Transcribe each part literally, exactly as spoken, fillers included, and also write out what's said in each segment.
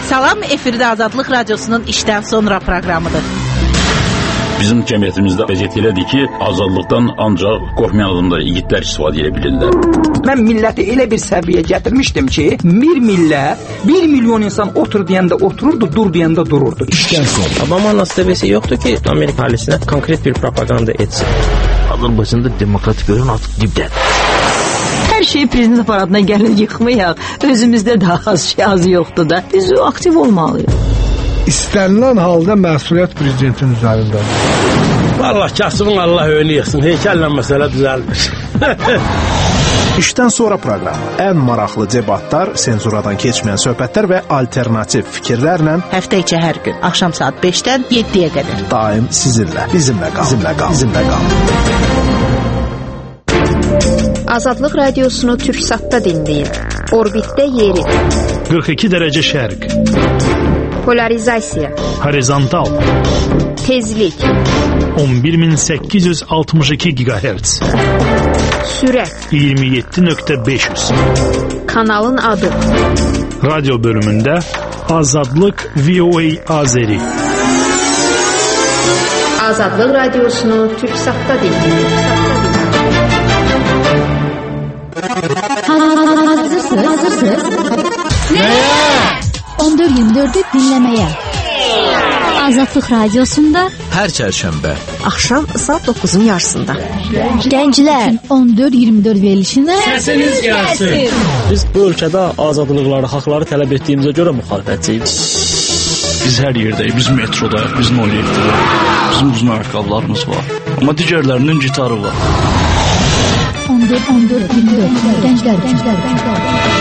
Salam, efirdə Azadlıq Radiosunun işdən sonra proqramıdır. Bizim cəmiyyətimizdə vəziyyət elədir ki, azadlıqdan ancaq qorxmayan adamlar, igidlər istifadə edə bilirlər. Mən milləti elə bir səviyyəyə gətirmişdim ki, bir millət, bir milyon insan otur deyəndə otururdu, dur deyəndə dururdu. İşdən sonra. Obama'nın astabesi yoktu ki Amerika ailesine konkret bir propaganda etsin. Azərbaycanda demokratik görün artıq dibdən. Hər şeyi prezident aparatına gəlin yıxmayaq. Özümüzdə də az şey az yoxdur da. Biz aktiv olmalıyıq. İstənilən halda məsuliyyət prezidentin üzərindədir. Allah kasımın Allah önü yıxsın. Heykəllə məsələ düzəlmir. İşdən sonra proqramı. Ən maraqlı debatlar, senzuradan keçməyən söhbətlər və alternativ fikirlərlə Həftə içi hər gün axşam saat beşdən yeddiyə qədər. Daim sizinlə, bizimlə qal. Bizimlə qal. Bizimlə qal. Azadlıq Radiosunu Türksatda dinləyin. Orbitdə yeri. qırx iki dərəcə şərq. Polarizasiya. Horizontal. Tezlik. on bir min səkkiz yüz altmış iki gigahertz. Sürət. iyirmi yeddi nöqtə beş yüz. Kanalın adı. Radyo bölümündə Azadlıq V O A Azeri. Azadlıq Radiosunu Türksatda dinləyin. Hazırsınız? Hazırsınız? Neye? on dörd iyirmi dördü dinləməyə. Azadlıq Radiosunda hər çərşənbə axşam saat doqquzun yarısında. Gənclər on dörd iyirmi dörd verilişinə səsiniz gəlsin. Biz bu ölkədə azadlıqları, haqları tələb etdiyimizə görə müxalifətçiyik. Biz hər yerdəyik, biz metrodayıq, biz nol yeddidir. Bizim uzun ayaqqabılarımız var. Amma digərlərinin gitarı var. on dörd on dörd iyirmi dörd Gənclər, gənclər, gənclər.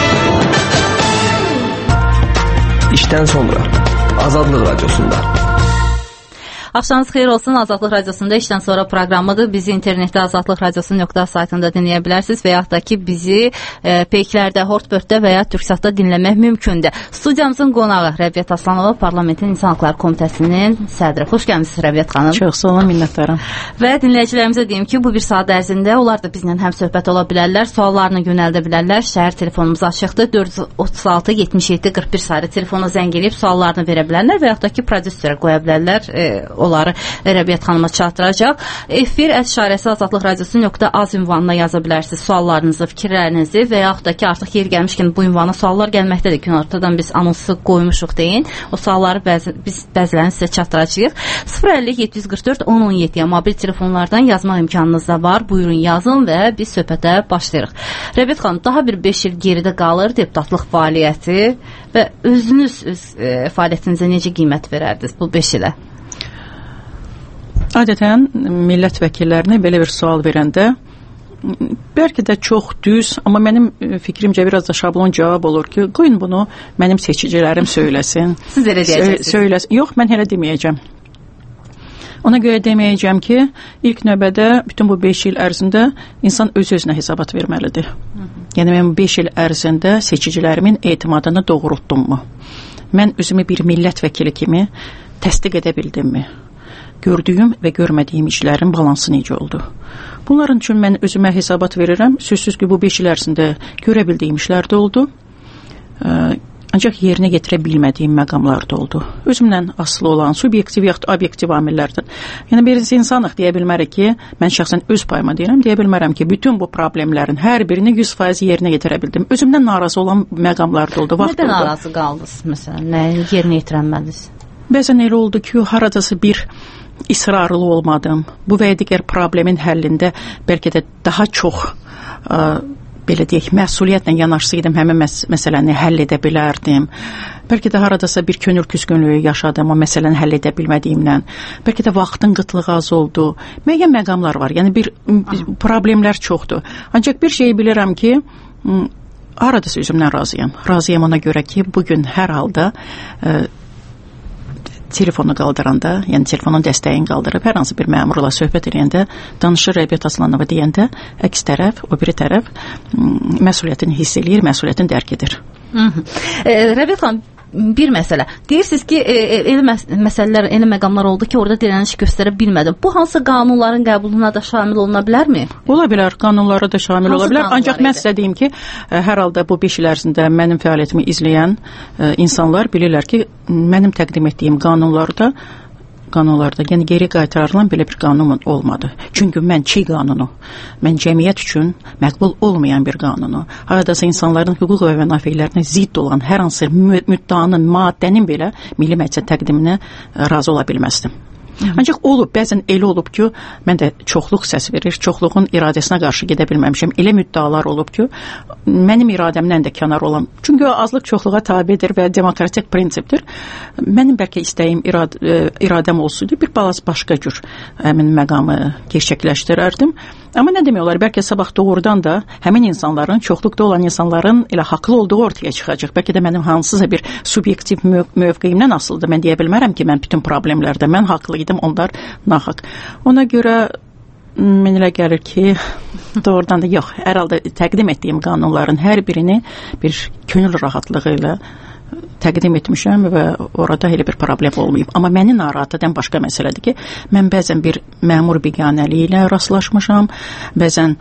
İşdən sonra Azadlıq Radiosunda. Axşamınız xeyir olsun. Azadlıq Radiosunda işdən sonra proqramıdır. Bizi internetdə azadlıq radiosu nöqtə saytında dinləyə bilərsiniz və yaxud da ki bizi e, peyklərdə, Hortbörddə və ya Türksatda dinləmək mümkündür. Studiyamızın qonağı Rəbiyyət Aslanova, Parlamentin İnsan Haqları Komitəsinin sədri. Xoş gəlmisiniz Rəbiyyət xanım. Çox sağ olun, minnətdaram. Və dinləyicilərimizə deyim ki, bu bir saat ərzində onlar da bizlə həm söhbət ola bilərlər, suallarını yönəldə bilərlər. Şəhər telefonumuz açıqdır. dörd yüz otuz altı yetmiş yeddi qırx bir saylı telefona zəng edib suallarını verə bilərlər və yaxud da ki prodüserə qoya bilərlər. E, onları Rəbiyyət xanıma çatdıracaq. Efir əşarəsi azadlıq radiosu nöqtə az ünvanına yaza bilərsiniz suallarınızı, fikirlərinizi və yaxud da ki artıq yer gəlmişkən bu ünvana suallar gəlməkdədir. Gün ortadan biz anonsu qoymuşuq deyin. O sualları bəzi, biz bəzilərini sizə çatdıracağıq. sıfır əlli yeddi yüz qırx dörd on on yeddiyə mobil telefonlardan yazmaq imkanınız da var. Buyurun yazın və biz söhbətə başlayırıq. Rəbiyyət xanım, daha bir beş il geridə qalır deputatlıq fəaliyyəti və özünüz öz e, fəaliyyətinizə necə qiymət verərdiniz bu beş ilə? Adətən millət vəkillərinə belə bir sual verəndə bəlkə də çox düz, amma mənim fikrimcə biraz da şablon cavab olur ki, qoyun bunu mənim seçicilərim söyləsin. Siz elə deyəcəksiniz. Söyləsin. Yox, mən elə deməyəcəm. Ona görə deməyəcəm ki, ilk növbədə bütün bu beş il ərzində insan öz-özünə hesabat verməlidir. Hı -hı. Yəni mən beş il ərzində seçicilərimin etimadını doğrultdummu? Mən özümü bir millət vəkili kimi təsdiq edə bildimmi? Gördüyüm və görmədiyim işlərin balansı necə oldu? Bunların üçün mən özümə hesabat verirəm. Sözsüz ki, bu beş il ərzində görə bildiyim işlər də oldu. Ee, ancaq yerinə getirə bilmədiyim məqamlar da oldu. Özümdən asılı olan subyektiv yaxud obyektiv amillərdən. Yəni biz insanıq deyə bilmərik ki, mən şəxsən öz payıma deyirəm, deyə bilmərəm ki, bütün bu problemlərin hər birini yüz faiz yerinə getirə bildim. Özümdən narazı olan məqamlar da oldu, vaxt oldu. Nədən narazı qaldınız məsələn? Nə yerinə yetirənmədiniz? Bəzən elə oldu ki, haradasa bir israrlı olmadım. Bu və ya digər problemin həllində bəlkə də daha çox ə, belə deyək, məsuliyyətlə yanaşsaydım həmin məs məsələni həll edə bilərdim. Bəlkə də haradasa bir könül küskünlüyü yaşadım o məsələni həll edə bilmədiyimdən. Bəlkə də vaxtın qıtlığı az oldu. Müəyyən məqamlar var. Yəni bir problemlər çoxdur. Ancaq bir şey bilirəm ki, haradasa özümdən razıyam. Razıyam ona görə ki, bugün hər halda ə, telefonu qaldıranda, yəni telefonun dəstəyini qaldırıb, hər hansı bir məmurla söhbət edəndə, danışır Rəbiyyət Aslanova deyəndə, əks tərəf, o biri tərəf məsuliyyətini hiss eləyir, məsuliyyətini dərk edir. E, Rəbiyyət xanım, bir məsələ. Deyirsiniz ki, elə məs məsələlər, elə məqamlar oldu ki, orada dirəniş göstərə bilmədim. Bu hansı qanunların qəbuluna da şamil oluna bilərmi? Ola bilər, qanunlara da şamil hansı ola bilər. Ancaq mən sizə deyim ki, hər halda bu beş il ərzində mənim fəaliyyətimi izləyən insanlar bilirlər ki, mənim təqdim etdiyim qanunlarda qanunlarda, yəni geri qaytarılan belə bir qanun olmadı. Çünki mən çiğ qanunu, mən cəmiyyət üçün məqbul olmayan bir qanunu, haradasa insanların hüquq və mənafelərinə zidd olan hər hansı müddanın, maddənin belə Milli Məclisə təqdiminə razı ola bilməzdim. Ancaq olub, bəzən elə olub ki, mən də çoxluq səs verir, çoxluğun iradəsinə qarşı gedə bilməmişəm. Elə müddalar olub ki, mənim iradəmdən də kənar olan. Çünki o azlıq çoxluğa tabidir və demokratik prinsipdir. Mənim bəlkə istəyim irad iradəm olsaydı, bir balası başqa cür həmin məqamı gerçəkləşdirərdim. Amma nə demək olar, bəlkə sabah doğrudan da həmin insanların, çoxluqda olan insanların elə haqlı olduğu ortaya çıxacaq. Bəlkə də mənim hansısa bir subyektiv möv mövqeyimdən asılıdır. Mən deyə bilmərəm ki, mən bütün problemlərdə mən haqlıydım, onlar nahaq. Ona görə mən elə gəlir ki, doğrudan da yox, hər halda təqdim etdiyim qanunların hər birini bir könül rahatlığı ilə təqdim etmişəm və orada elə bir problem olmayıb. Amma məni narahat edən başqa məsələdir ki, mən bəzən bir məmur biganəliyi ilə rastlaşmışam, bəzən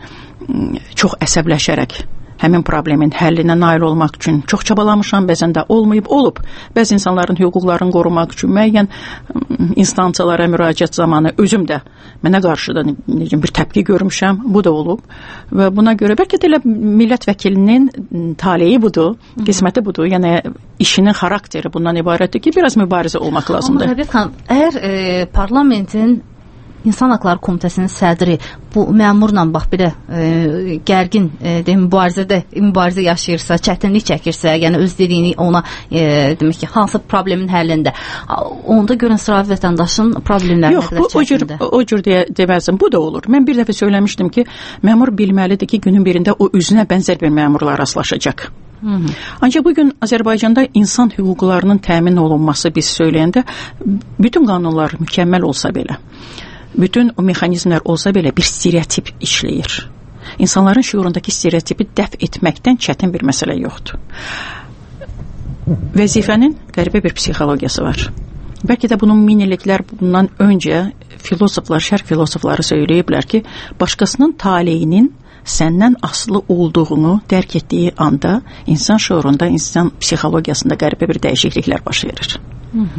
çox əsəbləşərək həmin problemin həllinə nail olmaq üçün çox çabalamışam, bəzən də olmayıb, olub. Bəzi insanların hüquqlarını qorumaq üçün müəyyən instansiyalara müraciət zamanı özüm də mənə qarşı da necə bir təpki görmüşəm, bu da olub. Və buna görə bəlkə də elə millət vəkilinin taleyi budur, qisməti budur, yəni işinin xarakteri bundan ibarətdir ki, biraz mübarizə olmaq lazımdır. Amma Rəbət xanım, əgər e, parlamentin İnsan Haqları Komitəsinin sədri bu məmurla bax belə e, gərgin e, de, mübarizədə mübarizə yaşayırsa, çətinlik çəkirsə, yəni öz dediyini ona e, demək ki, hansı problemin həllində, onda görən sıravi vətəndaşın problemləri yox, bu, o cür, o cür deyə deməzdim, bu da olur. Mən bir dəfə söyləmişdim ki, məmur bilməlidir ki, günün birində o üzünə bənzər bir məmurla rastlaşacaq. Hı -hı. Ancaq bugün Azərbaycanda insan hüquqlarının təmin olunması biz söyləyəndə bütün qanunlar mükəmməl olsa belə, bütün o mexanizmlər olsa belə bir stereotip işləyir. İnsanların şuurundakı stereotipi dəf etməkdən çətin bir məsələ yoxdur. Vəzifənin qəribə bir psixologiyası var. Bəlkə də bunun min illiklər bundan öncə filosoflar, şərq filosofları söyləyiblər ki, başqasının taleyinin səndən asılı olduğunu dərk etdiyi anda insan şuurunda, insan psixologiyasında qəribə bir dəyişikliklər baş verir. Hı -hı.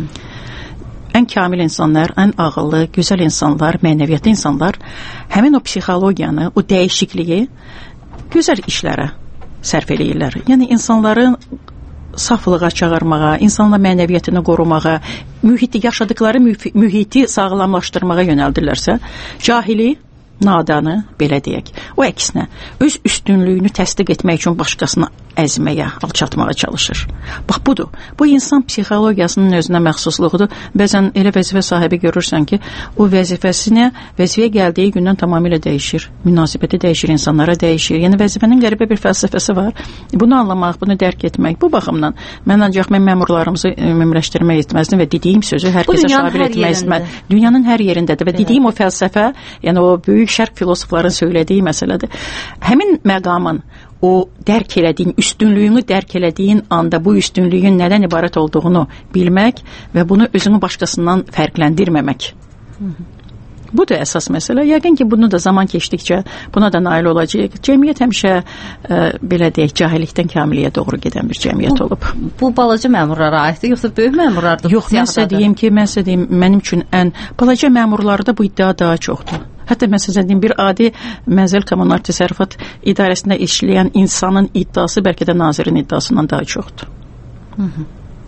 Ən kamil insanlar, ən ağıllı, gözəl insanlar, mənəviyyatlı insanlar həmin o psixologiyanı, o dəyişikliyi gözəl işlərə sərf eləyirlər. Yəni insanların saflığa çağırmağa, insanla mənəviyyatını qorumağa, mühiti, yaşadıkları mühiti sağlamlaşdırmağa yönəldirlərsə, cahili, nadanı, belə deyək, o əksinə, öz üstünlüyünü təsdiq etmək üçün başqasını əzməyə, alçatmağa çalışır. Bax, budur. Bu insan psixologiyasının özünə məxsusluğudur. Bəzən elə vəzifə sahibi görürsən ki, o vəzifəsinə, vəzifəyə gəldiyi gündən tamamilə dəyişir. Münasibəti dəyişir, insanlara dəyişir. Yəni, vəzifənin qəribə bir fəlsəfəsi var. Bunu anlamaq, bunu dərk etmək. Bu baxımdan, mən ancaq mən məmurlarımızı ümumiləşdirmək etməzdim və dediyim sözü hər kəsə şabil etmək istəmədim. Dünyanın hər yerindədir və dediyim o fəlsəfə, yəni o böyük şərq filosofların söylediyi məsələdir. Həmin məqamın o dərk elədiyin, üstünlüyünü dərk elədiyin anda bu üstünlüyün nədən ibarət olduğunu bilmək və bunu özünü başqasından fərqləndirməmək. Hı -hı. Bu da əsas məsələ. Yəqin ki, bunu da zaman keçdikcə buna da nail olacaq. Cəmiyyət həmişə e, belə deyək, cahillikdən kamiliyə doğru gedən bir cəmiyyət bu, olub. Bu balaca məmurlara aiddir, yoxsa böyük məmurlardır? Yox, mən sizə deyim ki, mən sizə deyim, mənim üçün ən balaca məmurlarda bu iddia daha çoxdur. Hətta mən sizə deyim, bir adi mənzil kommunal təsərrüfat idarəsində işləyən insanın iddiası bəlkə də nazirin iddiasından daha çoxdur. Hı -hı.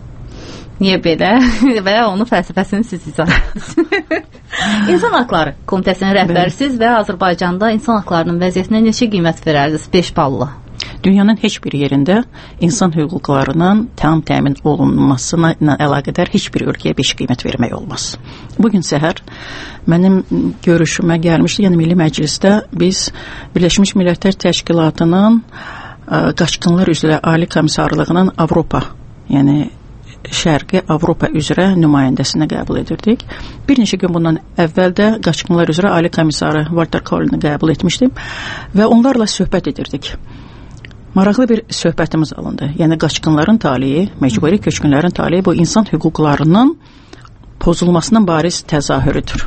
Niyə belə? Və onun fəlsəfəsini siz izah edirsiniz. İnsan Haqları Komitəsinin rəhbərisiz və Azərbaycanda insan haqlarının vəziyyətinə neçə qiymət verərdiniz? beş ballı. Dünyanın heç bir yerində insan hüquqlarının tam təmin olunmasına əlaqədar heç bir ölkəyə beş qiymət vermək olmaz. Bugün səhər mənim görüşümə gəlmişdi, yəni Milli Məclisdə biz Birləşmiş Millətlər Təşkilatının ə, Qaçqınlar üzrə Ali Komissarlığının Avropa, yəni Şərqi Avropa üzrə nümayəndəsini qəbul edirdik. Bir neçə gün bundan əvvəl də Qaçqınlar üzrə Ali Komissarı Walter Collini qəbul etmişdim və onlarla söhbət edirdik. maraqlı bir söhbətimiz alındı. Yəni qaçqınların taleyi, məcburi köçkünlərin taleyi bu insan hüquqlarının pozulmasının bariz təzahürüdür.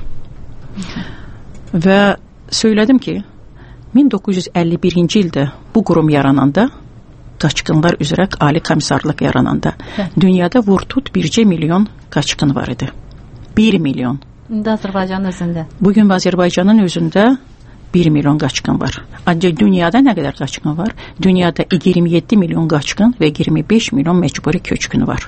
Və söylədim ki, min doqquz yüz əlli birinci ildə bu qurum yarananda, qaçqınlar üzrə Ali Komissarlıq yarananda, dünyada vur-tut bircə milyon qaçqın var idi. bir milyon. İndi Azərbaycanın özündə. Bugün Azərbaycanın özündə bir milyon qaçqın var. Ancaq dünyada nə qədər qaçqın var? Dünyada iyirmi yeddi milyon qaçqın və iyirmi beş milyon məcburi köçkün var.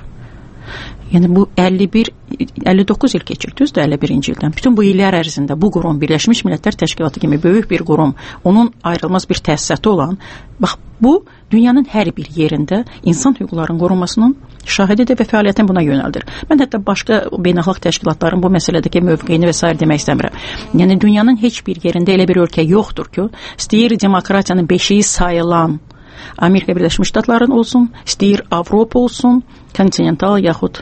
Yəni bu əlli bir əlli doqquz il keçir, düzdür, əlli birinci ildən. Bütün bu illər ərzində bu qurum Birləşmiş Millətlər Təşkilatı kimi böyük bir qurum, onun ayrılmaz bir təsisatı olan, bax bu dünyanın hər bir yerində insan hüquqlarının qorunmasının şahididir və fəaliyyətini buna yönəldir. Mən hətta başqa beynəlxalq təşkilatların bu məsələdəki mövqeyini və sair demək istəmirəm. Yəni dünyanın heç bir yerində elə bir ölkə yoxdur ki, istəyir demokratiyanın beşiyi sayılan Amerika Birləşmiş Ştatlarının olsun, istəyir Avropa olsun, kontinental yaxud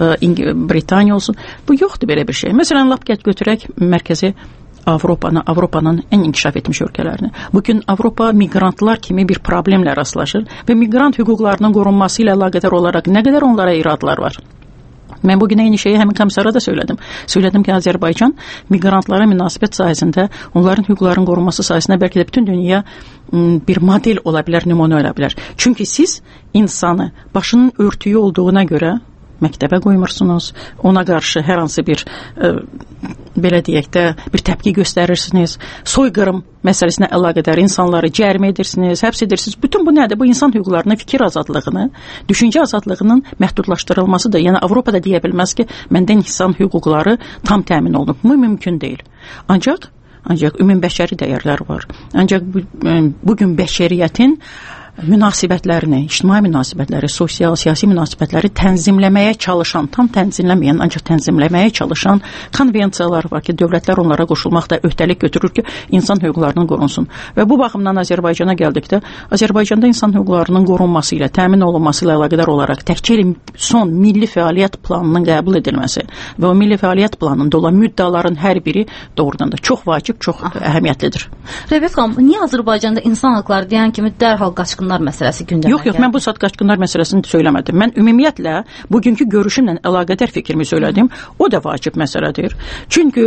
ə, Britaniya olsun. Bu yoxdur belə bir şey. Məsələn, lap gəl götürək mərkəzi Avropanı, Avropanın ən inkişaf etmiş ölkələrini. Bugün Avropa migrantlar kimi bir problemlə rastlaşır və migrant hüquqlarının qorunması ilə əlaqədar olaraq nə qədər onlara iradlar var. Mən bugün eyni şeyi həmin komissara da söylədim. Söylədim ki, Azərbaycan migrantlara münasibət sahəsində, onların hüquqlarının qorunması sahəsində bəlkə də bütün dünya bir model ola bilər, nümunə ola bilər. Çünki siz insanı başının örtüyü olduğuna görə məktəbə qoymursunuz, ona qarşı hər hansı bir e, belə deyək də bir təpki göstərirsiniz, soyqırım məsələsinə əlaqədar insanları cərimə edirsiniz, həbs edirsiniz. Bütün bu nədir? Bu insan hüquqlarını, fikir azadlığını, düşüncə azadlığının məhdudlaşdırılmasıdır. Yəni Avropada deyə bilməz ki, məndə insan hüquqları tam təmin olunub. Bu mümkün deyil. Ancaq ancaq ümumbəşəri dəyərlər var. Ancaq bu, bugün bəşəriyyətin münasibətlərini, ictimai münasibətləri, sosial, siyasi münasibətləri tənzimləməyə çalışan, tam tənzimləməyən, ancaq tənzimləməyə çalışan konvensiyalar var ki, dövlətlər onlara qoşulmaqda öhdəlik götürür ki, insan hüquqlarının qorunsun. Və bu baxımdan Azərbaycana gəldikdə, Azərbaycanda insan hüquqlarının qorunması ilə, təmin olunması ilə əlaqədar olaraq təkcə son milli fəaliyyət planının qəbul edilməsi və o milli fəaliyyət planında olan müddəaların hər biri doğrudan da çox vacib, çox Aha. əhəmiyyətlidir. Rəbət xanım, niyə Azərbaycanda insan hüquqları deyən kimi dərhal qaçqın məsələsi gündəmə yox, yox, gəldi? mən bu saat qaçqınlar məsələsini söyləmədim. Mən ümumiyyətlə bugünkü görüşümlə əlaqədar fikrimi söylədim. O da vacib məsələdir. Çünki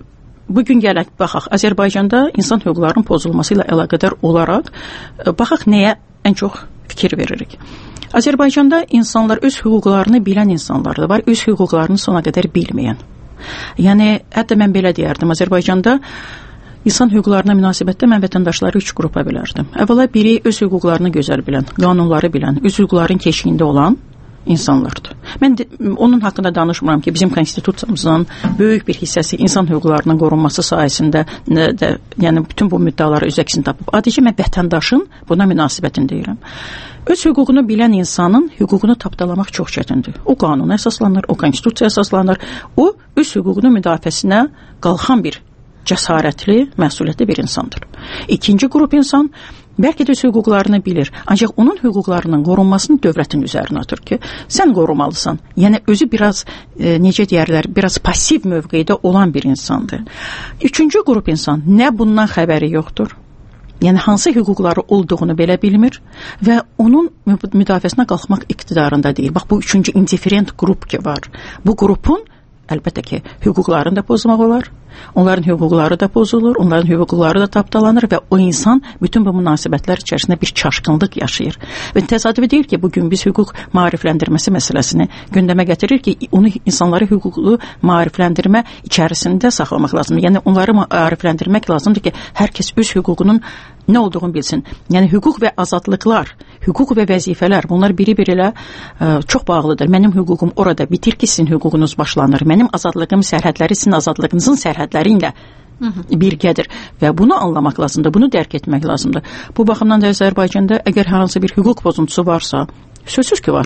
bugün gələk, baxaq, Azərbaycanda insan hüquqlarının pozulması ilə əlaqədar olaraq baxaq nəyə ən çox fikir veririk. Azərbaycanda insanlar öz hüquqlarını bilən insanlar da var, öz hüquqlarını sona qədər bilməyən. Yəni, hətta mən belə deyərdim, Azərbaycanda İnsan hüquqlarına münasibətdə mən vətəndaşları üç qrupa bilərdim. Əvvəla biri öz hüquqlarını gözəl bilən, qanunları bilən, öz hüquqların keşiyində olan insanlardır. Mən de, onun haqqında danışmıram ki, bizim konstitusiyamızın böyük bir hissəsi insan hüquqlarının qorunması sayəsində də, yəni bütün bu müddəaları öz əksini tapıb. Adicə mən vətəndaşın buna münasibətini deyirəm. Öz hüququnu bilən insanın hüququnu tapdalamaq çox çətindir. O qanuna əsaslanır, o konstitusiyaya əsaslanır, o öz hüququnun müdafiəsinə qalxan bir cəsarətli, məsuliyyətli bir insandır. İkinci qrup insan bəlkə də öz hüquqlarını bilir, ancaq onun hüquqlarının qorunmasını dövlətin üzərinə atır ki, sən qorumalısan. Yəni özü biraz, e, necə deyərlər, biraz pasiv mövqedə olan bir insandır. Üçüncü qrup insan nə bundan xəbəri yoxdur, yəni hansı hüquqları olduğunu belə bilmir və onun müdafiəsinə qalxmaq iqtidarında deyil. Bax, bu üçüncü indiferent qrup ki var. Bu qrupun əlbəttə ki, hüquqlarını da pozmaq olar, onların hüquqları da pozulur, onların hüquqları da tapdalanır və o insan bütün bu münasibətlər içərisində bir çaşqınlıq yaşayır. Və təsadüfi deyil ki, bugün biz hüquq maarifləndirməsi məsələsini gündəmə gətirir ki, onu insanları hüquqlu maarifləndirmə içərisində saxlamaq lazımdır. Yəni, onları maarifləndirmək lazımdır ki, hər kəs öz hüququnun nə olduğunu bilsin. Yəni, hüquq və azadlıqlar, hüquq və vəzifələr, bunlar biri-biri ilə ə, çox bağlıdır. Mənim hüququm orada bitir ki, sizin hüququnuz başlanır. Mənim azadlığım sərhədləri sizin azadlığınızın sərhədləri ilə birgədir. Və bunu anlamaq lazımdır, bunu dərk etmək lazımdır. Bu baxımdan da Azərbaycanda əgər hər hansı bir hüquq pozuntusu varsa, sözsüz ki var.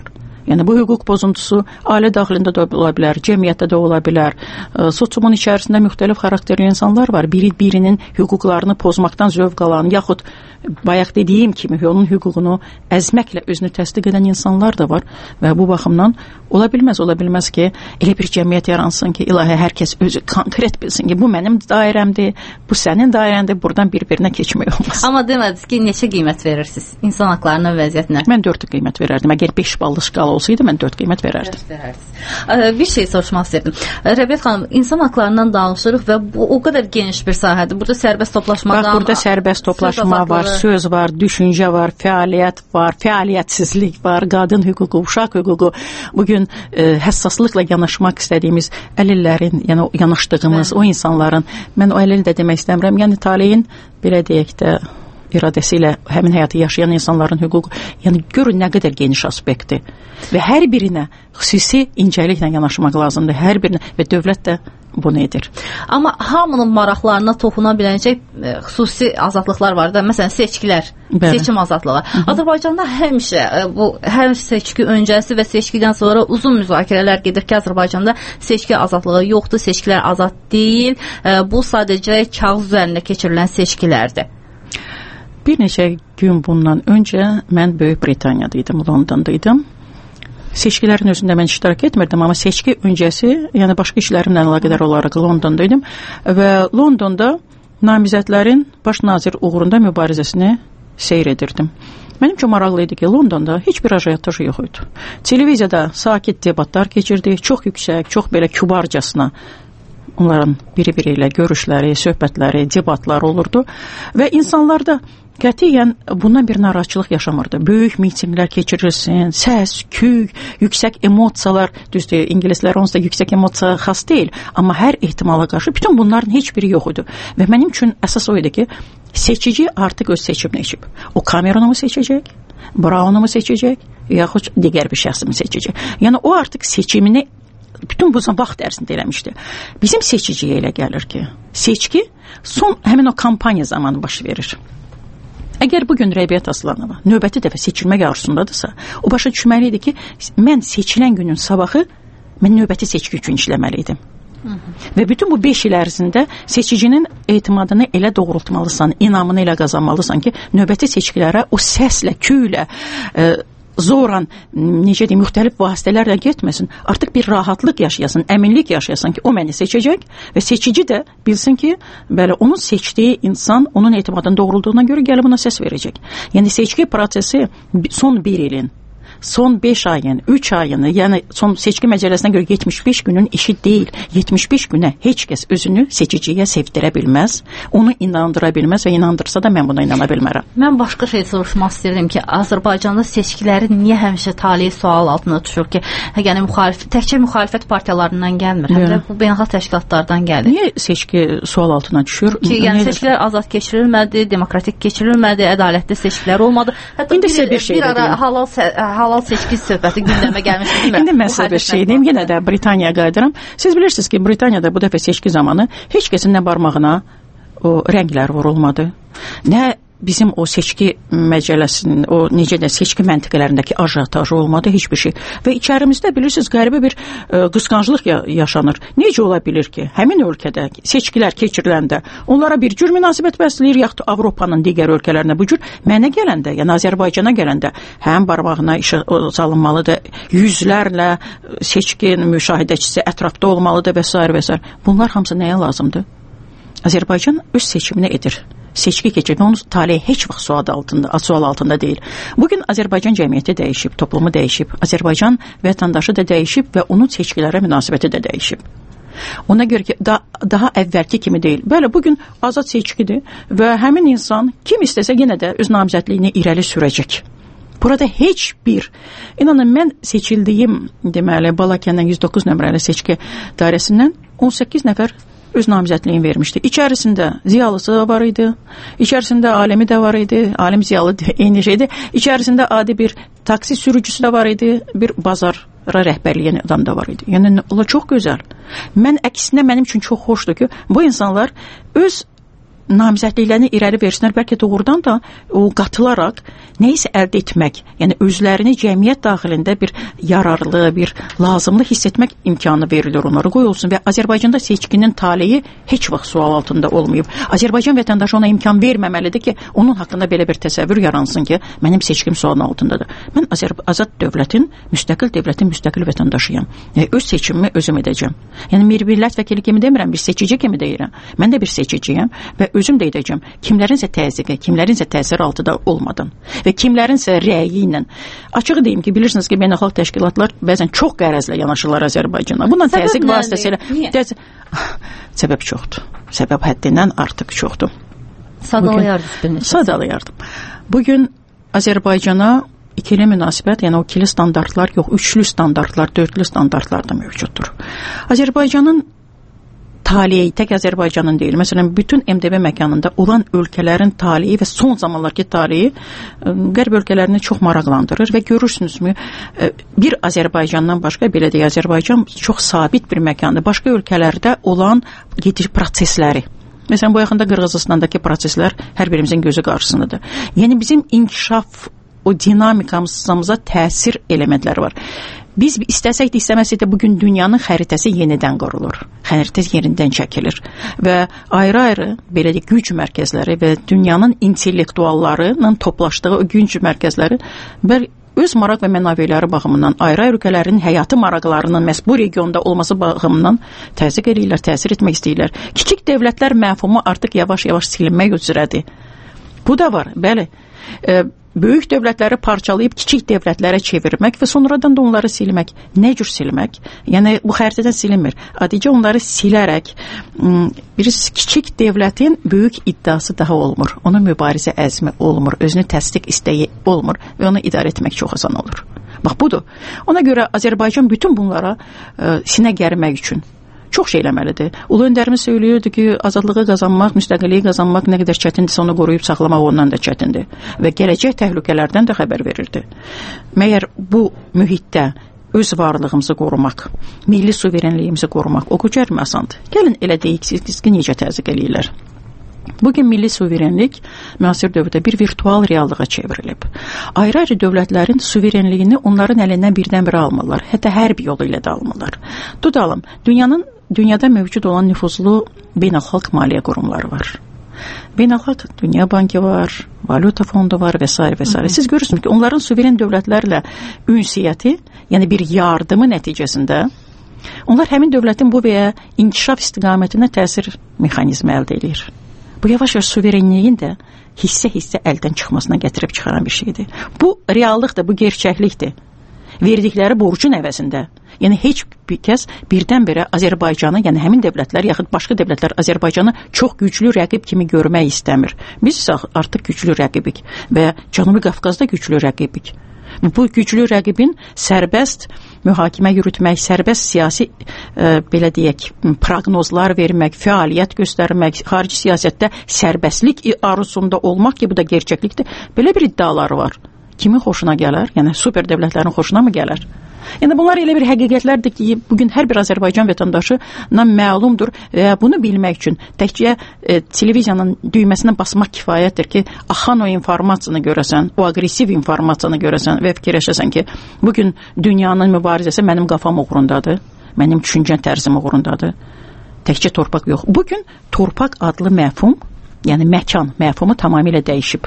Yəni bu hüquq pozuntusu ailə daxilində də ola bilər, cəmiyyətdə də ola bilər. Sosiumun içərisində müxtəlif xarakterli insanlar var. Biri birinin hüquqlarını pozmaqdan zövq alan, yaxud bayaq dediyim kimi onun hüququnu əzməklə özünü təsdiq edən insanlar da var və bu baxımdan ola bilməz, ola bilməz ki, elə bir cəmiyyət yaransın ki, ilahi hər kəs özü konkret bilsin ki, bu mənim dairəmdir, bu sənin dairəndir, buradan bir-birinə keçmək olmaz. Amma demədiniz ki, neçə qiymət verirsiniz insan haqlarının vəziyyətinə? Mən dörd qiymət verərdim. Əgər beş ballı şkala olsaydı, mən dörd qiymət verərdim. Bir şey soruşmaq istəyirdim. Rəbiyyət xanım, insan haqlarından danışırıq və bu o qədər geniş bir sahədir. Burada sərbəst toplaşmadan... Bax, burada sərbəst toplaşma var, söz var, düşüncə var, fəaliyyət var, fəaliyyətsizlik var, qadın hüququ, uşaq hüququ. Bugün e, həssaslıqla yanaşmaq istədiyimiz əlillərin, yəni yanaşdığımız Bəli. o insanların, mən o əlil də demək istəmirəm, yəni taleyin, belə deyək də, iradəsi ilə həmin həyatı yaşayan insanların hüququ, yəni görün nə qədər geniş aspektdir və hər birinə xüsusi incəliklə yanaşmaq lazımdır, hər birinə və dövlət də bunu edir. Amma hamının maraqlarına toxuna biləcək e, xüsusi azadlıqlar var da, məsələn seçkilər, Bəli. seçim azadlığı. Hı -hı. Azərbaycanda həmişə e, bu hər seçki öncəsi və seçkidən sonra uzun müzakirələr gedir ki, Azərbaycanda seçki azadlığı yoxdur, seçkilər azad deyil, e, bu sadəcə kağız üzərində keçirilən seçkilərdir. Bir neçə gün bundan öncə mən Böyük Britaniyadaydım, Londondaydım. Seçkilərin özündə mən iştirak etmirdim, amma seçki öncəsi, yəni başqa işlərimlə əlaqədar olaraq Londondaydım və Londonda namizədlərin baş nazir uğrunda mübarizəsini seyr edirdim. Mənim üçün maraqlı idi ki, Londonda heç bir ajiyataj yox idi. Televiziyada sakit debatlar keçirdi, çox yüksək, çox belə kübarcasına onların biri-biri ilə görüşləri, söhbətləri, debatlar olurdu və insanlarda qətiyyən bundan bir narahatçılıq yaşamırdı. Böyük mitinglər keçirilsin, səs, küy, yüksək emosiyalar, düzdür, ingilislər onsuz da yüksək emosiya xas deyil, amma hər ehtimala qarşı bütün bunların heç biri yox idi. Və mənim üçün əsas o idi ki, seçici artıq öz seçimini seçib. O Cameronu mu seçəcək, Brown'u mu seçəcək, yaxud digər bir şəxsi mi seçəcək. Yəni o artıq seçimini bütün bu vaxt ərzində eləmişdi. Bizim seçiciyə elə gəlir ki, seçki son həmin o kampaniya zamanı baş verir. Əgər bugün Rəbiyyət Aslanova növbəti dəfə seçilmək arzusundadırsa, o başa düşməli idi ki, mən seçilən günün sabahı mən növbəti seçki üçün işləməliydim. Hı -hı. Və bütün bu beş il ərzində seçicinin etimadını elə doğrultmalısan, inamını elə qazanmalısan ki, növbəti seçkilərə o səslə, küylə, e, zoran, necə deyim, müxtəlif vasitələrlə getməsin, artıq bir rahatlıq yaşayasın, əminlik yaşayasın ki, o məni seçəcək və seçici də bilsin ki, bəli, onun seçdiyi insan onun etimadının doğrulduğuna görə gəlib buna səs verəcək. Yəni seçki prosesi son bir ilin, son beş ayın, üç ayını, yəni son seçki məcəlləsinə görə yetmiş beş günün işi deyil. yetmiş beş günə heç kəs özünü seçiciyə sevdirə bilməz, onu inandıra bilməz və inandırsa da mən buna inana bilmərəm. Mən başqa şey soruşmaq istəyirdim ki, Azərbaycanda seçkiləri niyə həmişə taleyi sual altında düşür ki, yəni müxalif, təkcə müxalifət partiyalarından gəlmir, həm də bu beynəlxalq təşkilatlardan gəlir. Niyə seçki sual altına düşür? Ki, yəni niyə... seçkilər azad keçirilmədi, demokratik keçirilmədi, ədalətli seçkilər olmadı. Hətta İndi bir, bir, şey bir ara halal, halal seçki söhbəti gündəmə gəlmişdir. İndi mən sizə bir şey deyim, yenə də Britaniyaya qayıdıram. Siz bilirsiniz ki, Britaniyada bu dəfə seçki zamanı heç kəsin nə barmağına o rənglər vurulmadı, nə bizim o seçki məcəlləsinin, o necə də seçki məntiqələrindəki ajiyatajı olmadı, heç bir şey. Və içərimizdə bilirsiniz, qəribə bir e, qısqanclıq ya yaşanır. Necə ola bilir ki, həmin ölkədə seçkilər keçiriləndə onlara bir cür münasibət bəsləyir, yaxud Avropanın digər ölkələrinə bu cür, mənə gələndə, yəni Azərbaycana gələndə həm barmağına işə salınmalıdır, yüzlərlə seçki müşahidəçisi ətrafda olmalıdır və s. və s. Bunlar hamısı nəyə lazımdır? Azərbaycan öz seçimini edir. Seçki keçir və onun taleyi heç vaxt sual altında, sual altında deyil. Bugün Azərbaycan cəmiyyəti dəyişib, toplumu dəyişib, Azərbaycan vətəndaşı da dəyişib və onun seçkilərə münasibəti də dəyişib. Ona görə ki, da, daha əvvəlki kimi deyil. Bəli, bugün azad seçkidir və həmin insan kim istəsə yenə də öz namizədliyini irəli sürəcək. Burada heç bir, inanın mən seçildiyim, deməli, Balakəndən yüz doqquz nömrəli seçki dairəsindən on səkkiz nəfər öz namizədliyini vermişdi. İçərisində ziyalısı da var idi, içərisində alimi də var idi, alim ziyalı eyni şeydir, içərisində adi bir taksi sürücüsü də var idi, bir bazara rəhbərliyən adam da var idi. Yəni, o çox gözəl. Mən əksinə mənim üçün çox xoşdur ki, bu insanlar öz namizədliklərini irəli versinlər, bəlkə doğrudan da o qatılaraq nəyisə əldə etmək, yəni özlərini cəmiyyət daxilində bir yararlı, bir lazımlı hiss etmək imkanı verilir onlara, qoy olsun. Və Azərbaycanda seçkinin taleyi heç vaxt sual altında olmayıb. Azərbaycan vətəndaşı ona imkan verməməlidir ki, onun haqqında belə bir təsəvvür yaransın ki, mənim seçkim sualın altındadır. Mən Azərbaycan azad dövlətin, müstəqil dövlətin müstəqil vətəndaşıyam. Yəni, öz seçimimi özüm edəcəm. Yəni, bir millət vəkili kimi demirəm, bir seçici kimi deyirəm. Mən də bir seçiciyəm və özüm də edəcəm. Kimlərinsə təzyiqi, kimlərinsə təsir altında olmadan və kimlərinsə rəyi ilə. Açıq deyim ki, bilirsiniz ki, beynəlxalq təşkilatlar bəzən çox qərəzlə yanaşırlar Azərbaycana. Bundan təzyiq vasitəsilə təzyiq... Səbəb çoxdur. Səbəb həddindən artıq çoxdur. Sadalayardım. Sadalayardım. Bugün Azərbaycana ikili münasibət, yəni o ikili standartlar yox, üçlü standartlar, dördlü standartlar da mövcuddur. Azərbaycanın taleyi, tək Azərbaycanın deyil. Məsələn, bütün M D B məkanında olan ölkələrin taleyi və son zamanlarki taleyi qərb ölkələrini çox maraqlandırır və görürsünüzmü, bir Azərbaycandan başqa, belə deyək, Azərbaycan çox sabit bir məkandır. Başqa ölkələrdə olan gediş prosesləri. Məsələn, bu yaxında Qırğızistandakı proseslər hər birimizin gözü qarşısındadır. Yəni, bizim inkişaf, o dinamikamıza təsir elementləri var. Biz istəsək də istəməsək də bugün dünyanın xəritəsi yenidən qurulur. Xəritəsi yenidən çəkilir və ayrı-ayrı belə deyək güc mərkəzləri və dünyanın intellektuallarının toplaşdığı o güc mərkəzləri və öz maraq və mənaviyləri baxımından ayrı-ayrı ölkələrin həyatı maraqlarının məhz bu regionda olması baxımından təzyiq edirlər, təsir etmək istəyirlər. Kiçik dövlətlər məfhumu artıq yavaş-yavaş silinmək üzrədir. Bu da var, bəli. E, Böyük dövlətləri parçalayıb kiçik dövlətlərə çevirmək və sonradan da onları silmək. Nə cür silmək? Yəni, bu xəritədən silinmir. Adicə onları silərək, bir kiçik dövlətin böyük iddiası daha olmur. Onun mübarizə əzmi olmur, özünü təsdiq istəyi olmur və onu idarə etmək çox asan olur. Bax, budur. Ona görə Azərbaycan bütün bunlara ə, sinə gərmək üçün çox şey eləməlidir. Ulu öndərimiz söylüyordu ki, azadlığı qazanmaq, müstəqilliyi qazanmaq nə qədər çətindirsə onu qoruyub saxlamaq ondan da çətindir. Və gələcək təhlükələrdən də xəbər verirdi. Məyər bu mühitdə öz varlığımızı qorumaq, milli suverenliyimizi qorumaq o qədər asandır. Gəlin elə deyik, siz ki, necə təzyiq eləyirlər. Bugün milli suverenlik müasir dövrdə bir virtual reallığa çevrilib. Ayrı-ayrı dövlətlərin suverenliyini onların əlindən birdən-birə almırlar. Hətta hərb yolu ilə də almırlar. Tudalım, dünyanın dünyada mövcud olan nüfuzlu beynəlxalq maliyyə qurumları var. Beynəlxalq Dünya Bankı var, Valyuta Fondu var və s. və s. Siz görürsünüz ki, onların suveren dövlətlərlə ünsiyyəti, yəni bir yardımı nəticəsində onlar həmin dövlətin bu və ya inkişaf istiqamətinə təsir mexanizmi əldə edir. Bu yavaş-yavaş suverenliyin də hissə-hissə əldən çıxmasına gətirib çıxaran bir şeydir. Bu reallıqdır, bu gerçəklikdir. Verdikləri borcun əvəzində, yəni heç bir kəs birdən-birə Azərbaycanı, yəni həmin dövlətlər, yaxud başqa dövlətlər Azərbaycanı çox güclü rəqib kimi görmək istəmir. Biz isə artıq güclü rəqibik və Cənubi Qafqazda güclü rəqibik. Bu güclü rəqibin sərbəst mühakimə yürütmək, sərbəst siyasi e, belə deyək, proqnozlar vermək, fəaliyyət göstərmək, xarici siyasətdə sərbəstlik arzusunda olmaq ki, bu da gerçəklikdir. Belə bir iddiaları var. Kimin xoşuna gələr? Yəni super dövlətlərin xoşuna mı gələr? Yəni bunlar elə bir həqiqətlərdir ki, bugün hər bir Azərbaycan vətəndaşına məlumdur və bunu bilmək üçün təkcə e, televiziyanın düyməsinə basmaq kifayətdir ki, axan o informasiyanı görəsən, o aqressiv informasiyanı görəsən və fikirləşəsən ki, bugün dünyanın mübarizəsi mənim qafam uğrundadır, mənim düşüncə tərzim uğrundadır. Təkcə torpaq yox. Bugün torpaq adlı məfhum, yəni məkan məfhumu tamamilə dəyişib.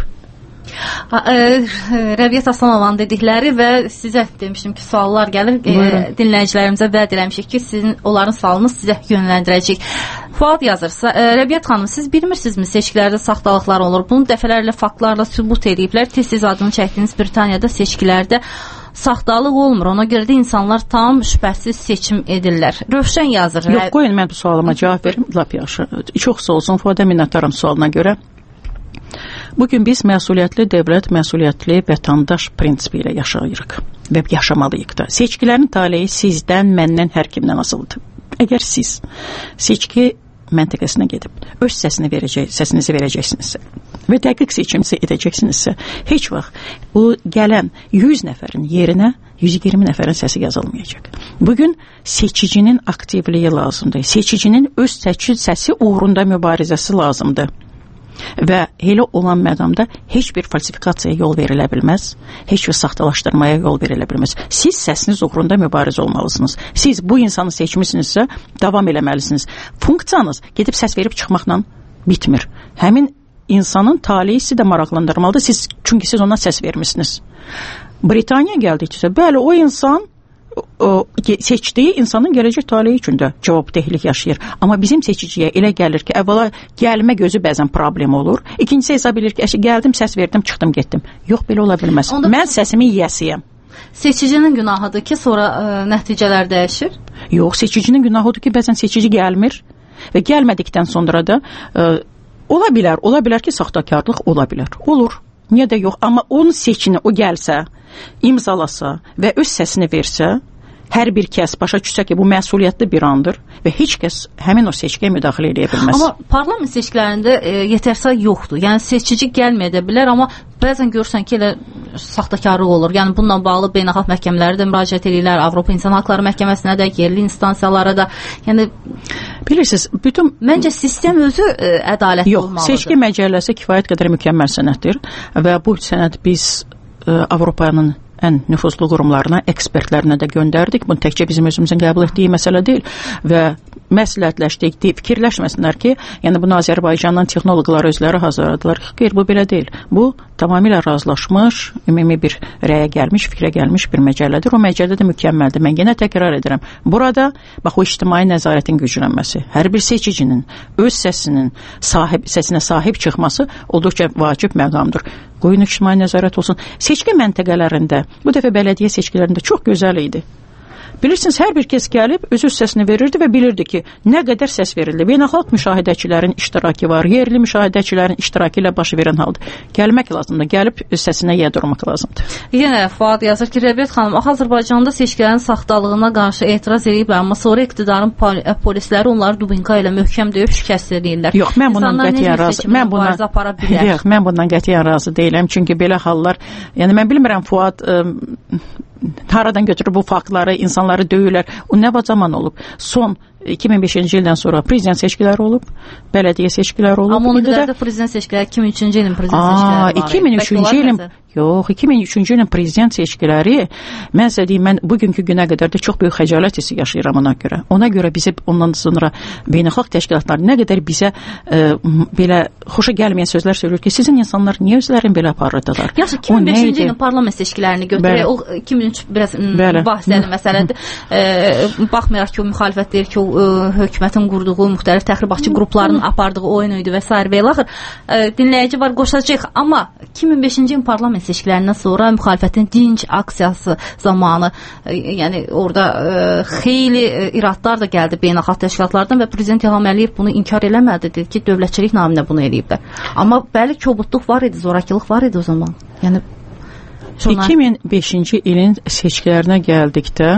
Rəbiyyət Aslanovanın dedikləri və sizə demişdim ki, suallar gəlir, e, dinləyicilərimizə vəd eləmişik ki, sizin onların sualını sizə yönləndirəcəyik. Fuad yazırsa, e, Rəbiyyət xanım, siz bilmirsinizmi seçkilərdə saxtalıqlar olur? Bunu dəfələrlə faktlarla sübut ediblər. Tez-tez adını çəkdiyiniz Britaniyada seçkilərdə saxtalıq olmur. Ona görə də insanlar tam şübhəsiz seçim edirlər. Rövşən yazır. Yox, qoyun mən bu sualıma cavab verim. Lap yaxşı. Çox sağ olsun, Fuada minnətdaram sualına görə. Bugün biz məsuliyyətli dövlət, məsuliyyətli vətəndaş prinsipi ilə yaşayırıq və yaşamalıyıq da. Seçkilərin taleyi sizdən, məndən, hər kimdən asılıdır. Əgər siz seçki məntəqəsinə gedib öz səsini verəcək, səsinizi verəcəksinizsə və dəqiq seçimsi edəcəksinizsə, heç vaxt bu gələn yüz nəfərin yerinə yüz iyirmi nəfərin səsi yazılmayacaq. Bugün seçicinin aktivliyi lazımdır. Seçicinin öz seçil səsi uğrunda mübarizəsi lazımdır. Və elə olan məqamda heç bir falsifikasiyaya yol verilə bilməz, heç bir saxtalaşdırmaya yol verilə bilməz. Siz səsiniz uğrunda mübarizə olmalısınız. Siz bu insanı seçmisinizsə, davam eləməlisiniz. Funksiyanız gedib səs verib çıxmaqla bitmir. Həmin insanın taleyi sizi də maraqlandırmalıdır, siz, çünki siz ona səs vermişsiniz. Britaniya gəldikcə, bəli, o insan o, seçdiyi insanın gələcək taleyi üçün də cavabdehlik yaşayır. Amma bizim seçiciyə elə gəlir ki, əvvəla gəlmə gözü bəzən problem olur. İkincisi hesab edir ki, əşi, gəldim, səs verdim, çıxdım, getdim. Yox, belə ola bilməz. Onda mən səsimi yiyəsiyəm. Seçicinin günahıdır ki, sonra ə, nəticələr dəyişir? Yox, seçicinin günahıdır ki, bəzən seçici gəlmir və gəlmədikdən sonra da ə, ola bilər, ola bilər ki, saxtakarlıq ola bilər. Olur. Niyə də yox, amma onun seçini o gəlsə, imzalasa və öz səsini versə, hər bir kəs başa düşsə ki, bu məsuliyyətli bir andır və heç kəs həmin o seçkiyə müdaxilə edə bilməz. Amma parlament seçkilərində e, yetərsə yoxdur. Yəni seçici gəlməyə də bilər, amma bəzən görürsən ki, elə saxtakarlıq olur. Yəni bununla bağlı beynəlxalq məhkəmələrə də müraciət edirlər, Avropa İnsan Haqları Məhkəməsinə də, yerli instansiyalara da. Yəni bilirsiniz, bütün məncə sistem özü e, ədalətli yox, olmalıdır. Yox, seçki məcəlləsi kifayət qədər mükəmməl sənəddir və bu sənəd biz e, Avropanın ən nüfuzlu qurumlarına, ekspertlərinə də göndərdik. Bunu təkcə bizim özümüzün qəbul etdiyi məsələ deyil və məsləhətləşdik, fikirləşməsinlər ki, yəni bunu Azərbaycandan texnoloqlar özləri hazırladılar. Xeyr, bu belə deyil. Bu tamamilə razılaşmış, ümumi bir rəyə gəlmiş, fikrə gəlmiş bir məcəllədir. O məcəllə də mükəmməldir. Mən yenə təkrar edirəm. Burada bax o ictimai nəzarətin güclənməsi, hər bir seçicinin öz səsinin sahib səsinə sahib çıxması olduqca vacib məqamdır. Qoyun ictimai nəzarət olsun. Seçki məntəqələrində, bu dəfə bələdiyyə seçkilərində çox gözəl idi. Bilirsiniz, hər bir kəs gəlib öz səsini verirdi və bilirdi ki, nə qədər səs verildi. Beynəlxalq müşahidəçilərin iştirakı var, yerli müşahidəçilərin iştirakı ilə baş verən halda. Gəlmək lazımdır, gəlib öz səsinə yedurmaq lazımdır. Yenə Fuad yazır ki, Rəbət xanım, Azərbaycanda seçkilərin saxtalığına qarşı etiraz ediblər, amma sonra iqtidarın polisləri onları dubinka ilə möhkəm döyüb şikəst edirlər. Yox, mən bundan qətiyyən razı. Mən bundan Yox, mən bundan qətiyyən razı deyiləm, çünki belə hallar, yəni mən bilmirəm Fuad ə, haradan götürüb bu faktları, insanları döyürlər. O nə vacaman olub? Son iki min beşinci ildən sonra prezident seçkiləri olub, bələdiyyə seçkiləri olub. Amma onun qədər prezident seçkiləri iki min üçüncü ilin prezident seçkiləri var. iki min üçüncü ilin Yox, iki min üçüncü ilin prezident seçkiləri, mən sizə deyim, mən bugünkü günə qədər də çox böyük xəcalət hissi yaşayıram ona görə. Ona görə bizə ondan sonra beynəlxalq təşkilatlar nə qədər bizə e, belə xoşa gəlməyən sözlər söylür ki, sizin insanlar niyə özlərini belə aparırdılar? Yaxşı, iki min beşinci ilin parlament seçkilərini götürək, o iki min üç biraz bahsəli məsələdir. E, baxmayaraq ki, o müxalifət deyir ki, o e, hökumətin qurduğu müxtəlif təxribatçı qrupların apardığı oyun idi və s. və ilaxır. E, dinləyici var, qoşacaq, amma iki min beşinci ilin parlament seçkilərindən sonra müxalifətin dinc aksiyası zamanı, yəni orada e, xeyli e, iradlar da gəldi beynəlxalq təşkilatlardan və prezident İlham Əliyev bunu inkar eləmədi, dedi ki, dövlətçilik naminə bunu eləyiblər. Amma bəli, kobudluq var idi, zorakılıq var idi o zaman. Yəni şuna... iki min beşinci ilin seçkilərinə gəldikdə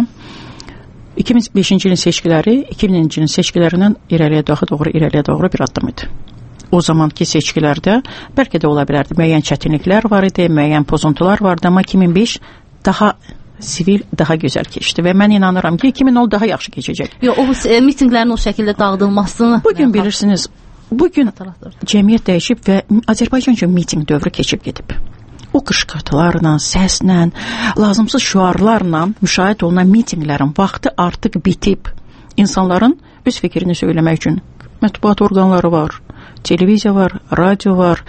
iki min beşinci ilin seçkiləri iki mininci ilin seçkilərindən irəliyə doğru irəliyə doğru bir addım idi. O zamanki seçkilərdə bəlkə də ola bilərdi, müəyyən çətinliklər var idi, müəyyən pozuntular vardı, amma iki min beş daha sivil, daha gözəl keçdi və mən inanıram ki, iki min on daha yaxşı keçəcək. Yox, o e, mitinqlərin o şəkildə dağıdılmasını... Bugün bilirsiniz, bugün cəmiyyət dəyişib və Azərbaycan üçün mitinq dövrü keçib gedib. O qışqırtılarla, səslə, lazımsız şüarlarla müşahidə olunan mitinqlərin vaxtı artıq bitib. İnsanların öz fikrini söyləmək üçün mətbuat orqanları var, televiziya var, radio var,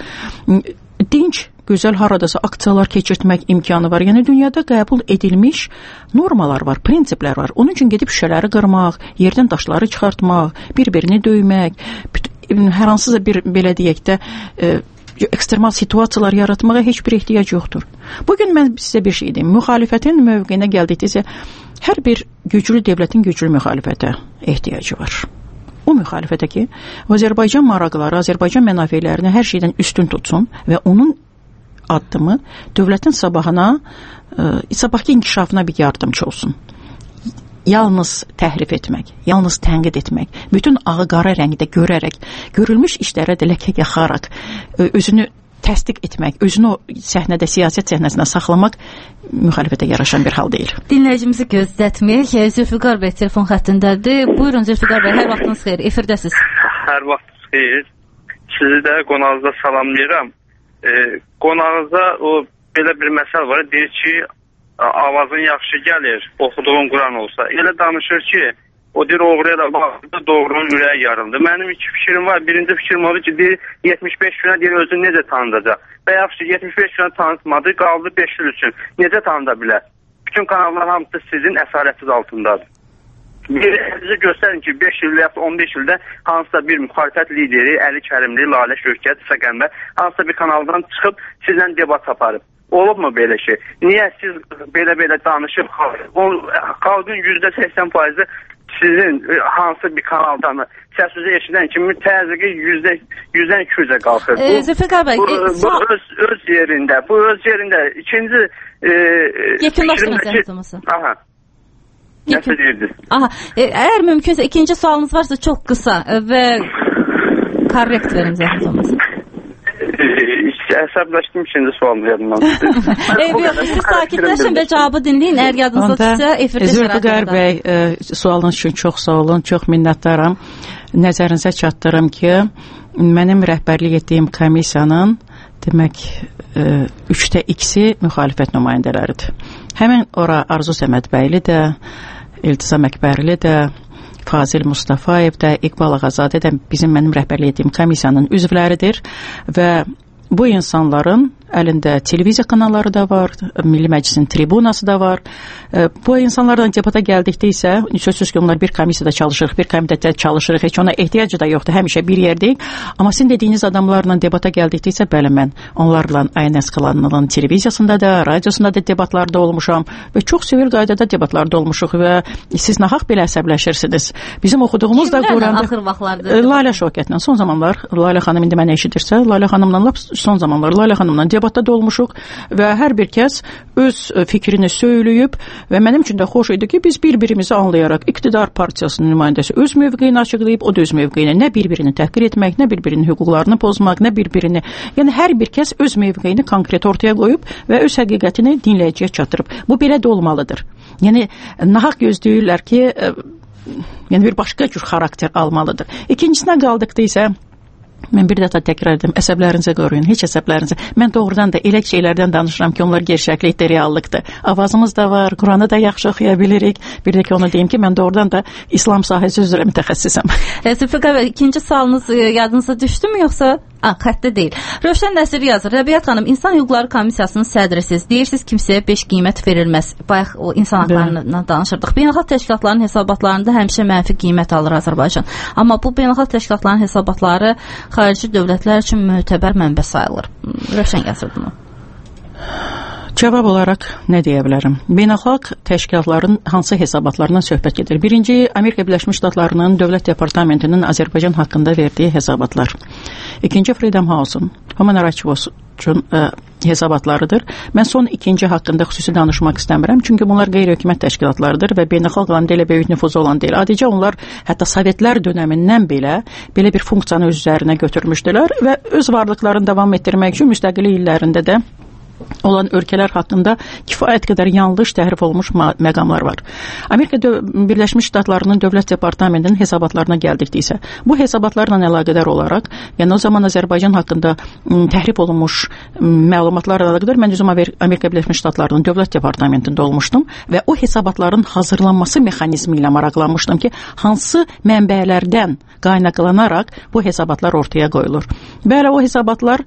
dinc, gözəl haradasa aksiyalar keçirtmək imkanı var. Yəni dünyada qəbul edilmiş normalar var, prinsiplər var. Onun üçün gedib şüşələri qırmaq, yerdən daşları çıxartmaq, bir-birini döymək, hər hansısa bir belə deyək də e, ekstremal situasiyalar yaratmağa heç bir ehtiyac yoxdur. Bugün mən sizə bir şey deyim, müxalifətin mövqeyinə gəldikdə hər bir güclü dövlətin güclü müxalifətə ehtiyacı var. O müxalifətə ki, Azərbaycan maraqları, Azərbaycan mənafelerini hər şeydən üstün tutsun və onun addımı dövlətin sabahına, e, sabahki inkişafına bir yardımcı olsun. Yalnız təhrif etmək, yalnız tənqid etmək, bütün ağı-qara rəngdə görərək, görülmüş işlərə də ləkə yaxaraq, özünü təsdiq etmək, özünü o səhnədə, siyasət səhnəsində saxlamaq müxalifətə yaraşan bir hal deyil. Dinləyicimizi gözlətməyək. Zülfüqar bəy telefon xəttindədir. Buyurun Zülfüqar bəy, hər vaxtınız xeyir, efirdəsiz. Hər vaxtınız xeyir. sizi də qonağınıza salamlayıram. E, qonağınıza o belə bir məsəl var, deyir ki, avazın yaxşı gəlir, oxuduğun Quran olsa. Elə danışır ki, o deyir oğru elə baxdı, doğrunun ürəyi yarıldı. Mənim iki fikrim var. Birinci fikrim odur ki, deyir yetmiş beş günə deyir özünü necə tanıdacaq? Və yaxşı yetmiş beş günə tanıtmadı, qaldı beş il üçün. Necə tanıda bilər? Bütün kanallar hamısı sizin əsarətsiz altındadır. Bir bize göstərin ki, beş il və on beş ildə hansısa bir müxalifət lideri, Əli Kərimli, Lalə Şövkət, Səqənbər hansısa bir kanaldan çıxıb sizlə debat aparıb. Olubmu belə şey? Niyə siz belə-belə danışıb, xalqın yüzdə səksən faizi sizin hansı bir kanaldan səs sözü eşidən kimi təzyiqi yüzdən iki yüzə qalxır. Bu, e, Zülfikar bəy, bu, e, bu öz, öz yerində, bu öz yerində. İkinci e, fikrimdəki... Aha. Nəsə deyirdiniz? Aha, e, əgər mümkünsə ikinci sualınız varsa çox qısa və korrekt verin zəhmət olmasın. Əsəbləşdim ikinci sualını yadımdan. Siz sakitləşin və cavabı dinləyin. Əgər yadınızda tutsa efirdə Zülfikar bəy, e, sualınız üçün çox sağ olun, çox minnətdaram. Nəzərinizə çatdırım ki, mənim rəhbərlik etdiyim komissiyanın demək e, üçdə ikisi müxalifət nümayəndələridir. Həmin ora Arzu Səmədbəyli də, İltizam Əkbərli də, Fazil Mustafayev də, İqbal Ağazadə də bizim mənim rəhbərlik etdiyim komissiyanın üzvləridir və bu insanların əlində televiziya kanalları da var, Milli Məclisin tribunası da var. Bu insanlardan debata gəldikdə isə, sözsüz ki, onlar bir komissiyada çalışırıq, bir komitətdə çalışırıq, heç ona ehtiyacı da yoxdur, həmişə bir yerdəyik. Amma sizin dediyiniz adamlarla debata gəldikdə isə, bəli, mən onlarla I N S kanalının televiziyasında da, radiosunda da debatlarda olmuşam və çox sivil qaydada debatlarda olmuşuq və siz nahaq belə əsəbləşirsiniz. Bizim oxuduğumuz da Quranda... Axır vaxtlarda? Lalə Şövkətlə, son zamanlar, Lalə xanım indi mənə eşidirsə, Lalə xanımla lap son zamanlar, Lalə xanımla debatda da olmuşuq və hər bir kəs öz fikrini söyləyib və mənim üçün də xoş idi ki, biz bir-birimizi anlayaraq iqtidar partiyasının nümayəndəsi öz mövqeyini açıqlayıb, o da öz mövqeyini, nə bir-birini təhqir etmək, nə bir-birinin hüquqlarını pozmaq, nə bir-birini, yəni hər bir kəs öz mövqeyini konkret ortaya qoyub və öz həqiqətini dinləyiciyə çatdırıb. Bu belə də olmalıdır. Yəni nahaq gözləyirlər ki, yəni bir başqa cür xarakter almalıdır. İkincisinə qaldıqda isə mən bir dəfə təkrar edim, əsəblərinizi qoruyun, heç əsəblərinizi. Mən doğrudan da elə şeylərdən danışıram ki, onlar gerçəklikdir, reallıqdır. Avazımız da var, Quranı da yaxşı oxuya bilirik. Bir də ki, onu deyim ki, mən doğrudan da İslam sahəsi üzrə mütəxəssisəm. Zülfikar bəy, ikinci sualınız yadınıza düşdümü, yoxsa? Ah, xəttə deyil. Rövşən Nəsir yazır. Rəbiyyət xanım, İnsan Hüquqları Komissiyasının sədrisiz. Deyirsiniz, kimsəyə beş qiymət verilməz. Bayaq o insan haqlarından danışırdıq. Beynəlxalq təşkilatların hesabatlarında həmişə mənfi qiymət alır Azərbaycan. Amma bu beynəlxalq təşkilatların hesabatları xarici dövlətlər üçün mötəbər mənbə sayılır. Rövşən yazır bunu. Cavab olaraq nə deyə bilərəm? Beynəlxalq təşkilatların hansı hesabatlarından söhbət gedir? Birinci, Amerika Birləşmiş Ştatlarının Dövlət Departamentinin Azərbaycan haqqında verdiyi hesabatlar. İkinci, Freedom House-un, Human Rights Watch-un hesabatlarıdır. Mən son ikinci haqqında xüsusi danışmaq istəmirəm, çünki bunlar qeyri-hökumət təşkilatlarıdır və beynəlxalq alanda elə böyük nüfuzu olan deyil. Adicə onlar hətta Sovetlər dönəmindən belə belə bir funksiyanı öz üzərinə götürmüşdülər və öz varlıqlarını davam etdirmək üçün müstəqillik illərində də olan ölkələr haqqında kifayət qədər yanlış təhrif olmuş məqamlar var. Amerika Birləşmiş Ştatlarının Dövlət Departamentinin hesabatlarına gəldikdə isə, bu hesabatlarla əlaqədar olaraq, yəni o zaman Azərbaycan haqqında təhrif olunmuş məlumatlarla əlaqədar mən özüm Amerika Birləşmiş Ştatlarının Dövlət Departamentində olmuşdum və o hesabatların hazırlanması mexanizmi ilə maraqlanmışdım ki, hansı mənbələrdən qaynaqlanaraq bu hesabatlar ortaya qoyulur. Bəli, o hesabatlar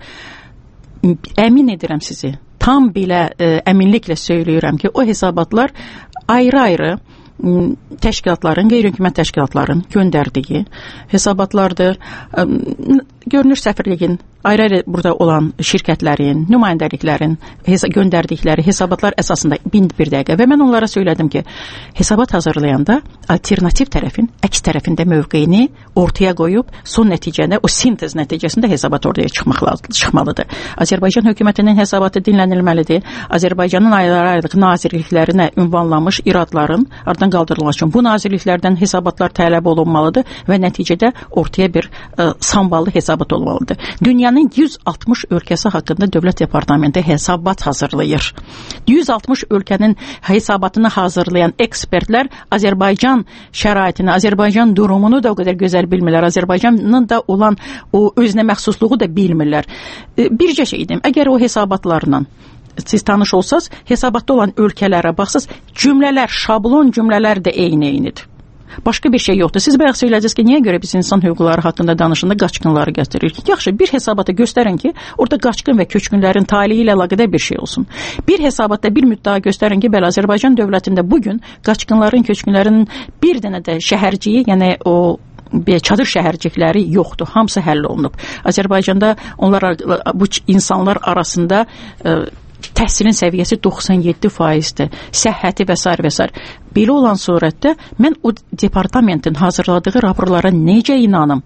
əmin edirəm sizi, tam belə ə, əminliklə söyləyirəm ki, o hesabatlar ayrı-ayrı təşkilatların, qeyri-hökumət təşkilatların göndərdiyi hesabatlardır. Ə, görünür səfirliyin, ayrı-ayrı burada olan şirkətlərin, nümayəndəliklərin hesa göndərdikləri hesabatlar əsasında bir dəqiqə və mən onlara söylədim ki, hesabat hazırlayanda alternativ tərəfin, əks tərəfində mövqeyini ortaya qoyub, son nəticədə, o sintez nəticəsində hesabat ortaya çıxmalıdır. Azərbaycan hökumətinin hesabatı dinlənilməlidir. Azərbaycanın ayrı-ayrılıq nazirliklərinə ünvanlanmış iradların ardından qaldırılmaq üçün bu nazirliklərdən hesabatlar tələb olunmalıdır və nəticədə ortaya bir ə, samballı hesabat hesabat olmalıdır. Dünyanın yüz altmış ölkəsi haqqında Dövlət Departamenti hesabat hazırlayır. yüz altmış ölkənin hesabatını hazırlayan ekspertlər Azərbaycan şəraitini, Azərbaycan durumunu da o qədər gözəl bilmirlər. Azərbaycanın da olan o özünə məxsusluğu da bilmirlər. Bircə şey deyim, əgər o hesabatlarla siz tanış olsaz, hesabatda olan ölkələrə baxsaz, cümlələr, şablon cümlələr də eyni-eynidir. Başqa bir şey yoxdur. Siz bayaq söyləyəcəksiniz ki, niyə görə biz insan hüquqları haqqında danışında qaçqınları gətiririk? Yaxşı, bir hesabata göstərin ki, orada qaçqın və köçkünlərin taliyi ilə əlaqədar bir şey olsun. Bir hesabatda bir müddəa göstərin ki, bəli, Azərbaycan dövlətində bugün qaçqınların, köçkünlərin bir dənə də şəhərciyi, yəni o bir çadır şəhərcikləri yoxdur. Hamısı həll olunub. Azərbaycanda onlar, bu insanlar arasında ə, təhsilin səviyyəsi doxsan yeddi faizdir. Səhhəti və s. və s. Belə olan surətdə mən o departamentin hazırladığı raporlara necə inanım?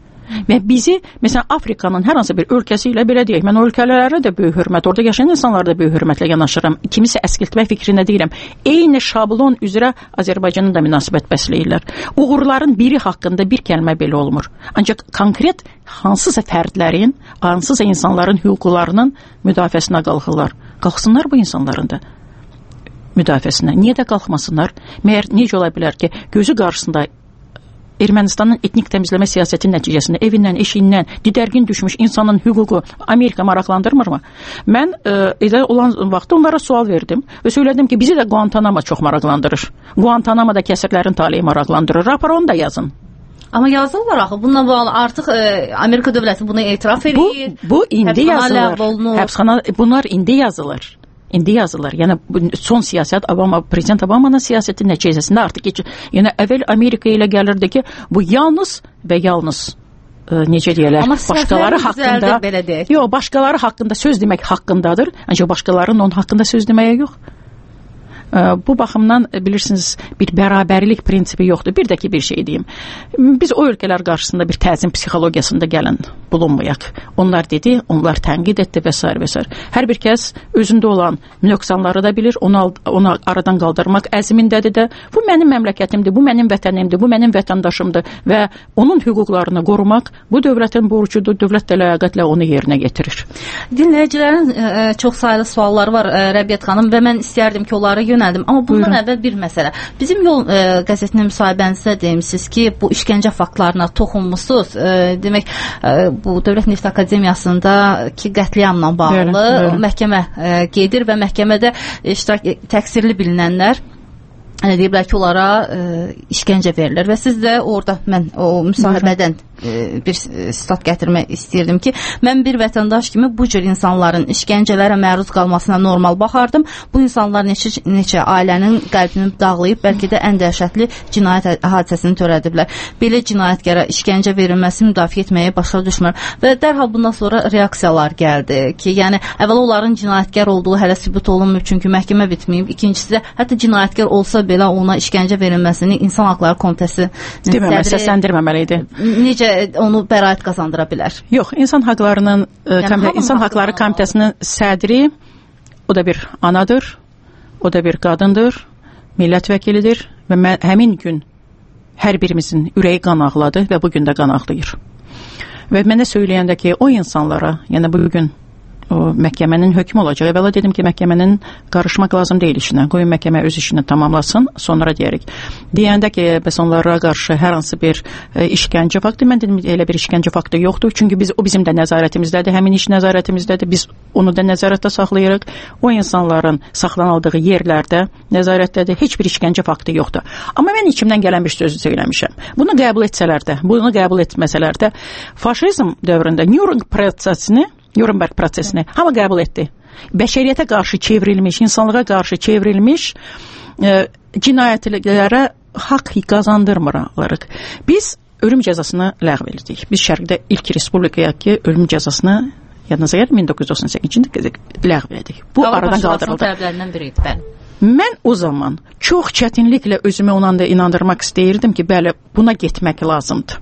Və bizi, məsələn, Afrikanın hər hansı bir ölkəsi ilə belə deyək, mən o ölkələrə də böyük hörmət, orada yaşayan insanlara da böyük hörmətlə yanaşıram. Kimisə əskiltmək fikrinə deyirəm. Eyni şablon üzrə Azərbaycanın da münasibət bəsləyirlər. Uğurların biri haqqında bir kəlmə belə olmur. Ancaq konkret hansısa fərdlərin, hansısa insanların hüquqlarının müdafiəsinə qalxırlar. Qalxsınlar bu insanların da müdafiəsinə. Niyə də qalxmasınlar? Məyər necə ola bilər ki, gözü qarşısında Ermənistanın etnik təmizləmə siyasətinin nəticəsində evindən, eşiyindən didərgin düşmüş insanın hüququ Amerika maraqlandırmırmı? Mən e, elə olan vaxtda onlara sual verdim və söylədim ki, bizi də Guantanamo çox maraqlandırır. Guantanamoda kəsirlərin taleyi maraqlandırır. Rapor onu da yazın. Amma yazırlar axı. Bununla bağlı artıq e, Amerika dövləti bunu etiraf edir. Bu, bu indi yazılır. Həbsxana, bunlar indi yazılır. İndi yazılır. Yəni son siyasət Obama, prezident Obamanın siyasəti nəticəsində artıq heç, yəni əvvəl Amerika ilə gəlirdi ki, bu yalnız və yalnız e, necə deyirlər, başqaları haqqında, yox, başqaları haqqında söz demək haqqındadır, ancaq başqalarının onun haqqında söz deməyə yox. Bu baxımdan bilirsiniz bir bərabərlik prinsipi yoxdur. Bir də ki bir şey deyim. Biz o ölkələr qarşısında bir təzim psixologiyasında gəlin bulunmayaq. Onlar dedi, onlar tənqid etdi və s. və s. Hər bir kəs özündə olan nöqsanları da bilir, onu, onu aradan qaldırmaq əzmindədir də. Bu mənim məmləkətimdir, bu mənim vətənimdir, bu mənim vətəndaşımdır və onun hüquqlarını qorumaq bu dövlətin borcudur. Dövlət də ləyaqətlə onu yerinə getirir. Dinləyicilərin ə, çox sayılı sualları var ə, Rəbiyyət xanım və mən istərdim ki, onları yönəldim. Amma bundan Buyurun. Əvvəl bir məsələ. Bizim Yol ə, qəzetinin müsahibənizdə demişsiniz ki, bu işgəncə faktlarına toxunmusunuz. Ə, demək, ə, bu Dövlət Neft Akademiyasındakı qətliamla bağlı Buyurun, buyurun. məhkəmə ə, gedir və məhkəmədə iştirak təqsirli bilinənlər yəni deyiblər ki, onlara ə, işgəncə verilir və siz də orada mən o müsahibədən ə, bir stat gətirmək istəyirdim ki, mən bir vətəndaş kimi bu cür insanların işgəncələrə məruz qalmasına normal baxardım. Bu insanlar neçə, neçə ailənin qəlbini dağlayıb, bəlkə də ən dəhşətli cinayət hadisəsini törədiblər. Belə cinayətkara işgəncə verilməsi müdafiə etməyə başa düşmür və dərhal bundan sonra reaksiyalar gəldi ki, yəni əvvəl onların cinayətkar olduğu hələ sübut olunmur, çünki məhkəmə bitməyib. İkincisi də hətta cinayətkar olsa belə ona işgəncə verilməsini İnsan Haqları Komitəsi səsləndirməməli idi. Necə onu bəraət qazandıra bilər? Yox, İnsan Haqlarının yəni, komite, İnsan Haqları Komitəsinin sədri o da bir anadır, o da bir qadındır, millət vəkilidir və mən, həmin gün hər birimizin ürəyi qan ağladı və bugün də qan ağlayır. Və mənə söyləyəndə ki, o insanlara, yəni bugün o məhkəmənin hökmü olacaq. Əvvəla dedim ki, məhkəmənin qarışmaq lazım deyil işinə. Qoyun məhkəmə öz işini tamamlasın, sonra deyərik. Deyəndə ki, bəs onlara qarşı hər hansı bir e, işgəncə faktı, mən dedim elə bir işgəncə faktı yoxdur. Çünki biz o bizim də nəzarətimizdədir, həmin iş nəzarətimizdədir. Biz onu da nəzarətdə saxlayırıq. O insanların saxlanıldığı yerlərdə nəzarətdədir. Heç bir işgəncə faktı yoxdur. Amma mən içimdən gələn bir sözü söyləmişəm. Bunu qəbul etsələr də, bunu qəbul etməsələr də, faşizm dövründə Nürnberg prosesini Nürnberg prosesini hamı qəbul etdi. Bəşəriyyətə qarşı çevrilmiş, insanlığa qarşı çevrilmiş e, cinayətlərə haqq qazandırmırıq. Biz ölüm cəzasını ləğv etdik. Biz şərqdə ilk respublikaya ki, ölüm cəzasını yadınıza gəlir min doqquz yüz doxsan səkizinci ləğv etdik. Bu Avrupa aradan qaldırıldı. Tələblərindən biri idi, bəli. Mən o zaman çox çətinliklə özümü ona da inandırmaq istəyirdim ki, bəli, buna getmək lazımdır.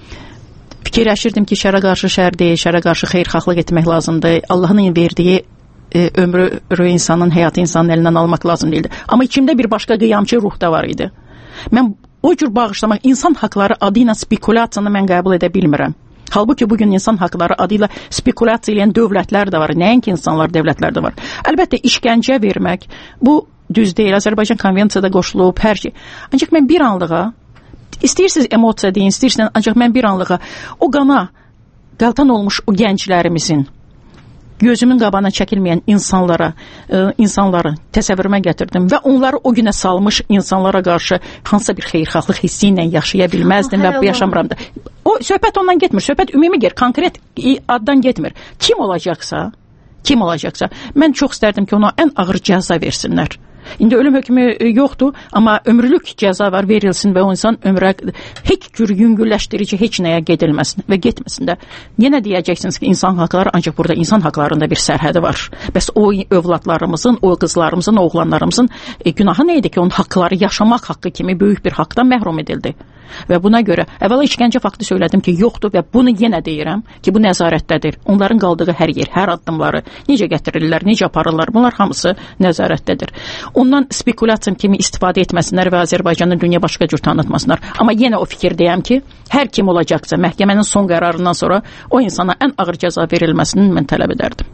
Fikirləşirdim ki, şərə qarşı şər deyil, şərə qarşı xeyirxahlıq etmək lazımdır. Allahın verdiyi e, ömrü insanın, həyatı insanın əlindən almaq lazım deyildi. Amma içimdə bir başqa qiyamçı ruh da var idi. Mən o cür bağışlamaq, insan haqları adı ilə spekulyasiyanı mən qəbul edə bilmirəm. Halbuki bugün insan haqları adıyla spekulyasiya edən dövlətlər də var, nəinki insanlar, dövlətlər də var. Əlbəttə işgəncə vermək bu düz deyil. Azərbaycan konvensiyada qoşulub hər şey. Ancaq mən bir anlığa istəyirsiniz emosiya deyin, istəyirsiniz, ancaq mən bir anlığa o qana qaltan olmuş o gənclərimizin gözümün qabağına çəkilməyən insanlara, e, insanları təsəvvürümə gətirdim və onları o günə salmış insanlara qarşı hansısa bir xeyirxahlıq hissi ilə yaşaya bilməzdim və bu yaşamıram da. O söhbət ondan getmir, söhbət ümumi gəlir, konkret addan getmir. Kim olacaqsa, kim olacaqsa, mən çox istərdim ki, ona ən ağır cəza versinlər. İndi ölüm hökmü yoxdur, amma ömürlük cəza var, verilsin və o insan ömrə heç cür yüngülləşdirici heç nəyə gedilməsin və getməsin də. Yenə deyəcəksiniz ki, insan haqları, ancaq burada insan haqlarında bir sərhədi var. Bəs o övladlarımızın, o qızlarımızın, o oğlanlarımızın e, günahı nə idi ki, onun haqları yaşamaq haqqı kimi böyük bir haqdan məhrum edildi. Və buna görə əvvəla işgəncə faktı söylədim ki, yoxdur və bunu yenə deyirəm ki, bu nəzarətdədir. Onların qaldığı hər yer, hər addımları necə gətirirlər, necə aparırlar, bunlar hamısı nəzarətdədir. Ondan spekulyasiya kimi istifadə etməsinlər və Azərbaycanı dünya başqa cür tanıtmasınlar. Amma yenə o fikirdəyəm ki, hər kim olacaqsa məhkəmənin son qərarından sonra o insana ən ağır cəza verilməsini mən tələb edərdim.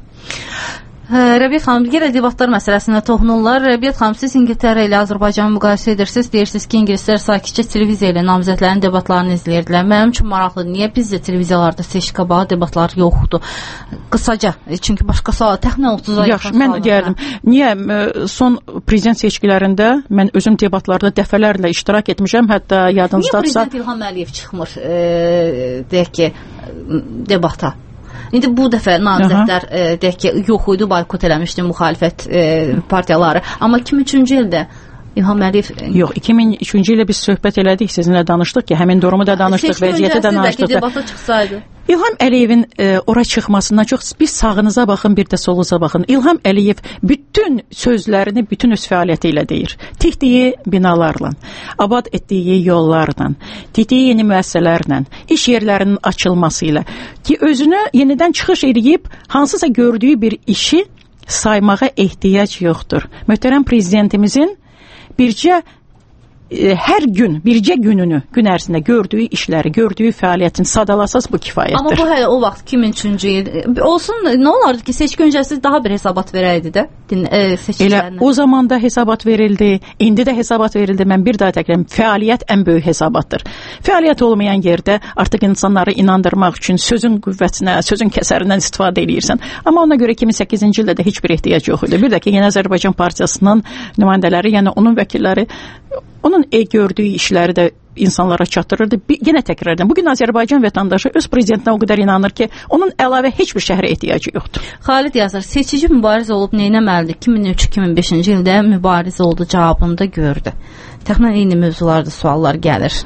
Rəbiyyət xanım, yenə debatlar məsələsinə toxunurlar. Rəbiyyət xanım, siz İngiltərə ilə Azərbaycanı müqayisə edirsiniz. Deyirsiniz ki, ingilislər sakitcə televiziya ilə namizədlərin debatlarını izləyirdilər. Mənim üçün maraqlıdır. Niyə bizdə televiziyalarda seçki qabağı debatlar yoxdur? Qısaca, çünki başqa sual təxminən otuza yaxşı, mən deyərdim. Niyə son prezident seçkilərində mən özüm debatlarda dəfələrlə iştirak etmişəm, hətta yadınızdadsa. Niyə prezident İlham Əliyev çıxmır, e, deyək ki, debata? İndi bu dəfə namizədlər e, deyək ki, yox idi, boykot eləmişdi müxalifət e, partiyaları. Amma iki min üçüncü ildə İlham Əliyev... Yox, iki min üçüncü ildə biz söhbət elədik, sizinlə danışdıq ki, həmin durumu da danışdıq, vəziyyəti də danışdıq. Debata çıxsaydı. İlham Əliyevin e, ora çıxmasından çox bir sağınıza baxın, bir də solunuza baxın. İlham Əliyev bütün sözlərini bütün öz fəaliyyəti ilə deyir. Tikdiyi binalarla, abad etdiyi yollarla, tikdiyi yeni müəssisələrlə, iş yerlərinin açılması ilə ki, özünü yenidən çıxış edib hansısa gördüyü bir işi saymağa ehtiyac yoxdur. Möhtərəm prezidentimizin bircə e, hər gün, bircə gününü, gün ərzində gördüyü işləri, gördüyü fəaliyyətin sadalasaz bu kifayətdir. Amma bu hələ o vaxt iki min üçüncü il olsun, nə olardı ki, seçki öncəsi daha bir hesabat verəydi də e, seçkilərinə? Elə o zaman da hesabat verildi, indi də hesabat verildi. Mən bir daha təkrarlayım, fəaliyyət ən böyük hesabatdır. Fəaliyyət olmayan yerdə artıq insanları inandırmaq üçün sözün qüvvətinə, sözün kəsərindən istifadə edirsən. Amma ona görə iki min səkkizinci ildə də heç bir ehtiyac yox idi. Bir də ki, Yeni Azərbaycan Partiyasının nümayəndələri, yəni onun vəkilləri onun e gördüyü işləri də insanlara çatdırırdı. Bir, yenə təkrar edirəm. Bugün Azərbaycan vətəndaşı öz prezidentinə o qədər inanır ki, onun əlavə heç bir şəhərə ehtiyacı yoxdur. Xalid yazır, seçici mübariz olub neynəməlidir? iki min üç iki min beşinci ildə mübariz oldu cavabını da gördü. Təxminən eyni mövzularda suallar gəlir.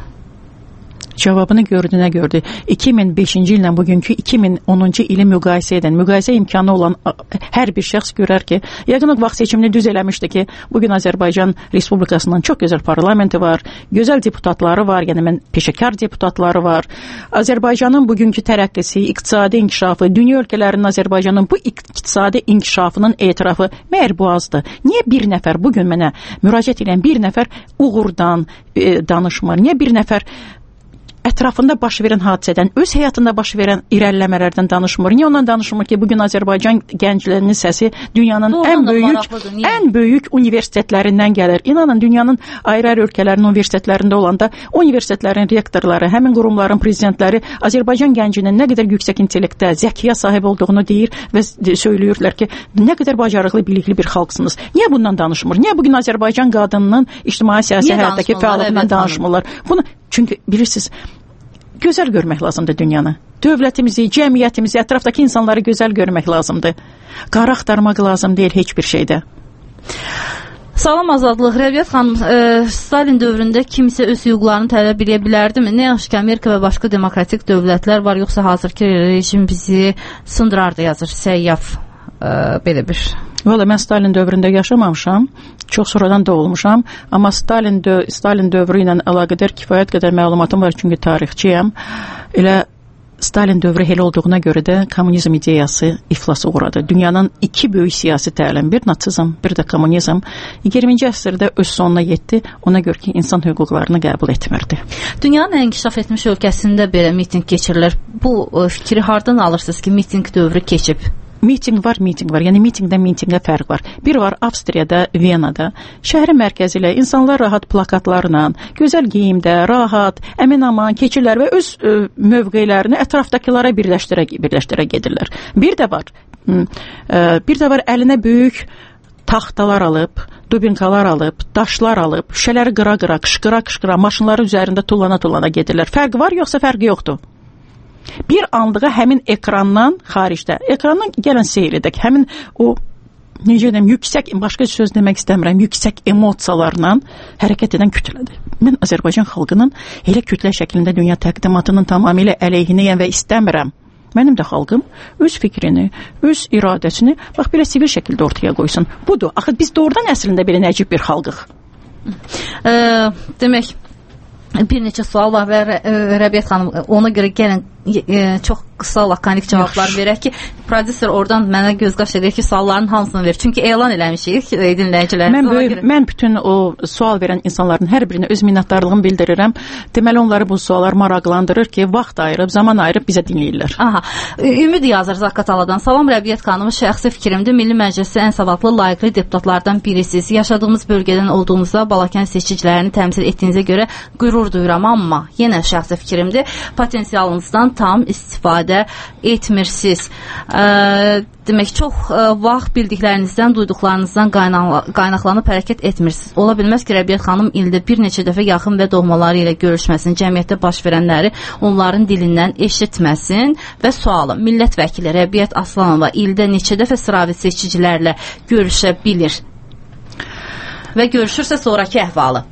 Cavabını gördü, nə gördü? iki min beşinci illə bugünkü iki min onuncu ili müqayisə edən, müqayisə imkanı olan hər bir şəxs görər ki, yəqin o vaxt seçimini düz eləmişdi ki, bugün Azərbaycan Respublikasının çox gözəl parlamenti var, gözəl deputatları var, yəni mən peşəkar deputatları var. Azərbaycanın bugünkü tərəqqisi, iqtisadi inkişafı, dünya ölkələrinin Azərbaycanın bu iqtisadi inkişafının etirafı məyər bu azdır? Niyə bir nəfər bugün mənə müraciət edən bir nəfər uğurdan e, danışmır? Niyə bir nəfər ətrafında baş verən hadisədən, öz həyatında baş verən irəliləmələrdən danışmır? Niyə ondan danışmır ki, bugün Azərbaycan gənclərinin səsi dünyanın Doğru ən böyük, ən böyük universitetlərindən gəlir. İnanın, dünyanın ayrı-ayrı ölkələrin universitetlərində olanda universitetlərin rektorları, həmin qurumların prezidentləri Azərbaycan gəncinin nə qədər yüksək intellektə, zəkiyə sahib olduğunu deyir və söyləyirlər ki, nə qədər bacarıqlı, bilikli bir xalqsınız. Niyə bundan danışmır? Niyə bugün Azərbaycan qadınının ictimai siyasi həyatdakı fəaliyyətindən danışmırlar? Bunu çünki bilirsiniz, gözəl görmək lazımdır dünyanı. Dövlətimizi, cəmiyyətimizi, ətrafdakı insanları gözəl görmək lazımdır. Qara axtarmaq lazım deyil heç bir şeydə. Salam Azadlıq. Rəbiyyət xanım, e, Stalin dövründə kimsə öz hüquqlarını tələb edə bilərdimi? Nə yaxşı ki, Amerika və başqa demokratik dövlətlər var, yoxsa hazırki rejim bizi sındırardı, yazır Səyyaf. E, belə bir... Valla mən Stalin dövründə yaşamamışam, çox sonradan doğulmuşam, amma Stalin, dö Stalin dövrü ilə əlaqədar kifayət qədər məlumatım var, çünki tarixçiyəm. Elə Stalin dövrü elə olduğuna görə də kommunizm ideyası iflasa uğradı. Dünyanın iki böyük siyasi təlim, bir natsizm, bir də kommunizm iyirminci əsrdə öz sonuna yetdi. Ona görə ki, insan hüquqlarını qəbul etmirdi. Dünyanın ən inkişaf etmiş ölkəsində belə miting keçirilir. Bu fikri hardan alırsınız ki, miting dövrü keçib? Miting var, miting var. Yəni mitingdən mitingə fərq var. Bir var Avstriyada, Viyanada. Şəhərin mərkəzi ilə insanlar rahat plakatlarla, gözəl geyimdə, rahat, əmin-aman keçirlər və öz ə, mövqelərini ətrafdakılara birləşdirə, birləşdirə gedirlər. Bir də var, ə, bir də var əlinə böyük taxtalar alıb, dubinkalar alıb, daşlar alıb, şüşələri qıra-qıra, qışqıra-qışqıra, maşınların üzərində tullana-tullana gedirlər. Fərqi var, yoxsa fərqi yoxdur? Bir anlığa həmin ekrandan xaricdə, ekrandan gələn seyr edək, həmin o, necə deyəm, yüksək, başqa söz demək istəmirəm, yüksək emosiyalarla hərəkət edən kütlədir. Mən Azərbaycan xalqının elə kütlə şəklində dünya təqdimatının tamamilə əleyhinəyəm və istəmirəm. Mənim də xalqım öz fikrini, öz iradəsini, bax, belə sivil şəkildə ortaya qoysun. Budur, axı biz doğrudan əslində belə nəcib bir xalqıq. Ə, demək, bir neçə sual var və Rəbiyyət xanım, ona görə gəlin e, çox qısa lakonik cavablar Yaxşı. verək ki, prodüser oradan mənə göz qaş edir ki, sualların hamısını verir. Çünki elan eləmişik dinləyicilərimiz. Mən, böyük, mən bütün o sual verən insanların hər birinə öz minnətdarlığımı bildirirəm. Deməli, onları bu suallar maraqlandırır ki, vaxt ayırıb, zaman ayırıb bizə dinləyirlər. Aha. Ümid yazır Zaqqataladan. Salam Rəbiyyət xanım, şəxsi fikrimdir. Milli Məclisi ən savadlı, layiqli deputatlardan birisiz. Yaşadığımız bölgədən olduğumuzda Balakən seçicilərini təmsil etdiyinizə görə qürur duyuram, amma yenə şəxsi fikrimdir. Potensialınızdan tam istifadə etmirsiniz. Ə, demək, çox ə, vaxt bildiklərinizdən, duyduqlarınızdan qaynaqlanıb hərəkət etmirsiniz. Ola bilməz ki, Rəbiyyət xanım ildə bir neçə dəfə yaxın və doğmaları ilə görüşməsin, cəmiyyətdə baş verənləri onların dilindən eşitməsin və sualım, millət vəkili Rəbiyyət Aslanova ildə neçə dəfə sıravi seçicilərlə görüşə bilir və görüşürsə sonraki əhvalı?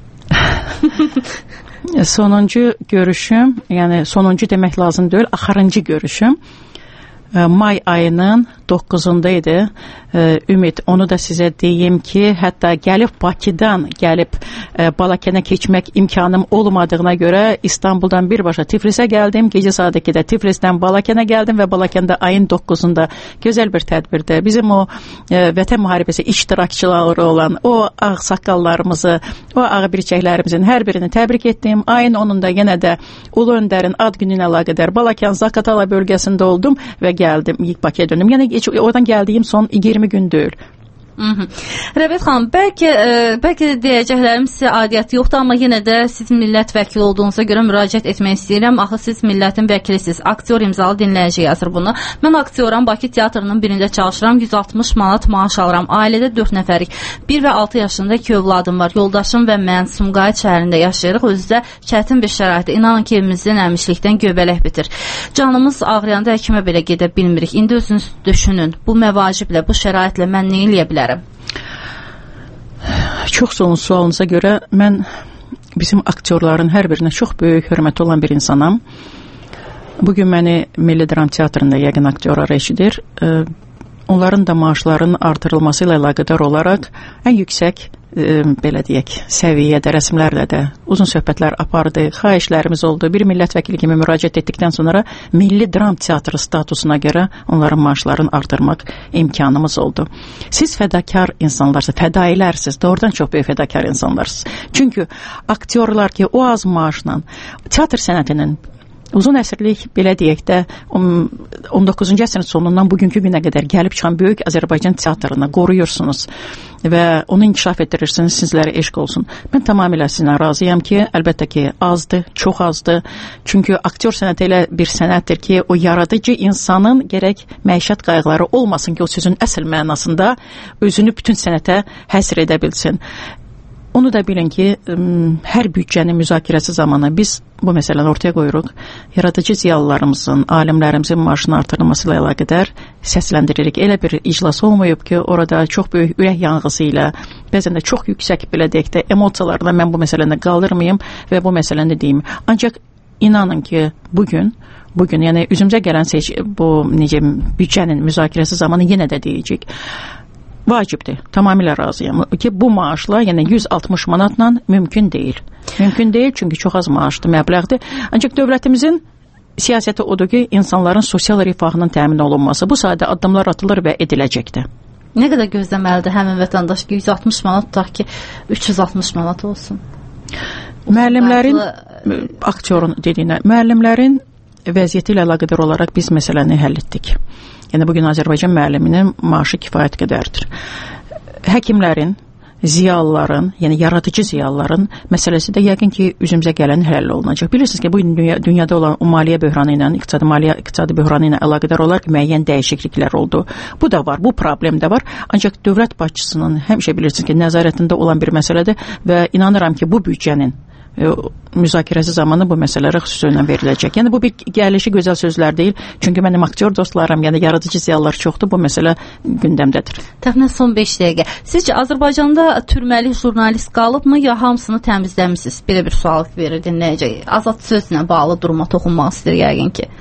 Sonuncu görüşüm, yəni sonuncu demək lazım deyil, axırıncı görüşüm may ayının doqquzunda idi. Ümid, onu da sizə deyim ki, hətta gəlib Bakıdan gəlib Balakənə keçmək imkanım olmadığına görə İstanbuldan birbaşa Tiflisə gəldim. Gecə saat ikidə Tiflisdən Balakənə gəldim və Balakəndə ayın doqquzunda gözəl bir tədbirdə bizim o vətən müharibəsi iştirakçıları olan o ağ saqqallarımızı, o ağ birçəklərimizin hər birini təbrik etdim. Ayın onunda yenə də Ulu Öndərin ad gününə əlaqədar Balakən Zaqatala bölgəsində oldum və gəldim, Bakıya döndüm. Yəni oradan gəldiyim son iyirmi gün deyil. Rəbiyyət xanım, bəlkə, ə, bəlkə də deyəcəklərim sizə adiyyəti yoxdur, amma yenə də siz millət vəkili olduğunuza görə müraciət etmək istəyirəm. Axı siz millətin vəkilisiniz. Aktyor imzalı dinləyici yazır bunu. Mən aktyoram, Bakı teatrının birində çalışıram, yüz altmış manat maaş alıram. Ailədə dörd nəfərik. bir və altı yaşında iki övladım var. Yoldaşım və mən Sumqayıt şəhərində yaşayırıq. Özü də çətin bir şəraitdə. İnanın ki, evimizdən əmişlikdən göbələk bitir. Canımız ağrıyanda həkimə belə gedə bilmirik. İndi özünüz düşünün. Bu məvaciblə, bu şəraitlə mən nə eləyə bilərəm? Çox sağ olun sualınıza görə. Mən bizim aktyorların hər birinə çox böyük hörməti olan bir insanam. Bugün məni Milli Dram Teatrında yəqin aktyorlar eşidir. Onların da maaşlarının artırılması ilə əlaqədar olaraq ən yüksək, e, belə deyək, səviyyədə rəsmlərlə də uzun söhbətlər apardı, xahişlərimiz oldu. Bir millət vəkili kimi müraciət etdikdən sonra Milli Dram Teatrı statusuna görə onların maaşlarını artırmaq imkanımız oldu. Siz fədakar insanlarsınız, fədailərsiniz, doğrudan çox böyük fədakar insanlarsınız. Çünki aktyorlar ki, o az maaşla teatr sənətinin uzun əsrlik, belə deyək də, on doqquzuncu əsrin sonundan bugünkü günə qədər gəlib çıxan böyük Azərbaycan teatrını qoruyursunuz və onu inkişaf etdirirsiniz, sizlərə eşq olsun. Mən tamamilə sizinlə razıyam ki, əlbəttə ki, azdır, çox azdır. Çünki aktyor sənəti elə bir sənətdir ki, o yaradıcı insanın gərək məişət qayğıları olmasın ki, o sözün əsl mənasında özünü bütün sənətə həsr edə bilsin. Onu da bilin ki, hər büdcənin müzakirəsi zamanı biz bu məsələni ortaya qoyuruq. Yaradıcı ziyalılarımızın, alimlərimizin maaşının artırılması ilə əlaqədar səsləndiririk. Elə bir iclas olmayıb ki, orada çox böyük ürək yanğısı ilə, bəzən də çox yüksək, belə deyək də, emosiyalarla mən bu məsələni qaldırmayım və bu məsələni deyim. Ancaq inanın ki, bugün, bugün, yəni üzümüzə gələn seç, bu necə büdcənin müzakirəsi zamanı yenə də deyəcək. Vacibdir, tamamilə razıyam ki, bu maaşla, yəni yüz altmış manatla mümkün deyil. Mümkün deyil, çünki çox az maaşdır, məbləğdir. Ancaq dövlətimizin siyasəti odur ki, insanların sosial rifahının təmin olunması. Bu sayədə addımlar atılır və ediləcəkdir. Nə qədər gözləməlidir həmin vətəndaş ki, yüz altmış manat tutaq ki, üç yüz altmış manat olsun? Müəllimlərin, aktyorun dediyinə, müəllimlərin vəziyyəti ilə əlaqədar olaraq biz məsələni həll etdik. Yəni, bugün Azərbaycan müəlliminin maaşı kifayət qədərdir. Həkimlərin, ziyalıların, yəni yaradıcı ziyalıların məsələsi də yəqin ki, üzümüzə gələn həll olunacaq. Bilirsiniz ki, bu dünya, dünyada olan maliyyə böhranı ilə, iqtisadi maliyyə iqtisadi böhranı ilə əlaqədar olaraq müəyyən dəyişikliklər oldu. Bu da var, bu problem də var. Ancaq dövlət başçısının həmişə bilirsiniz ki, nəzarətində olan bir məsələdir və inanıram ki, bu büdcənin müzakirəsi zamanı bu məsələlərə xüsusi önəm veriləcək. Yəni, bu bir gəlişi gözəl sözlər deyil. Çünki mənim aktyor dostlarım, yəni yaradıcı ziyalılar çoxdur. Bu məsələ gündəmdədir. Təxminən son beş dəqiqə. Sizcə, Azərbaycanda türməli jurnalist qalıbmı, ya hamısını təmizləmişsiniz? Belə bir sual verir, dinləyəcək. Azad sözlə bağlı duruma toxunmaq istəyir yəqin ki.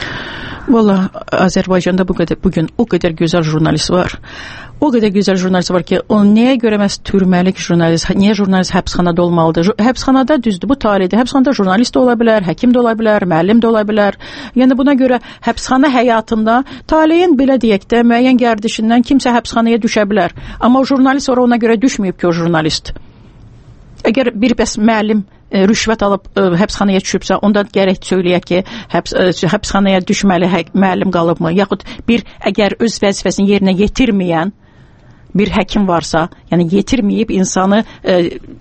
Valla, Azərbaycanda bu qədər, bugün o qədər gözəl jurnalist var. O qədər gözəl jurnalist var ki, o nəyə görə məhz türməlik jurnalist, niyə jurnalist həbsxanada olmalıdır? Həbsxanada düzdür, bu tarihdə həbsxanada jurnalist də ola bilər, həkim də ola bilər, müəllim də ola bilər. Yəni, buna görə həbsxana həyatında taleyin, belə deyək də, müəyyən gərdişindən kimsə həbsxanaya düşə bilər. Amma o jurnalist sonra ona görə düşməyib ki, o jurnalist. Əgər bir bəs müəllim e, rüşvət alıb e, həbsxanaya düşübsə, onda gərək söyləyək ki, həbs, e, həbsxanaya düşməli hə, müəllim qalıbmı? Yaxud bir əgər öz vəzifəsini yerinə yetirməyən bir həkim varsa, yəni yetirməyib insanı e,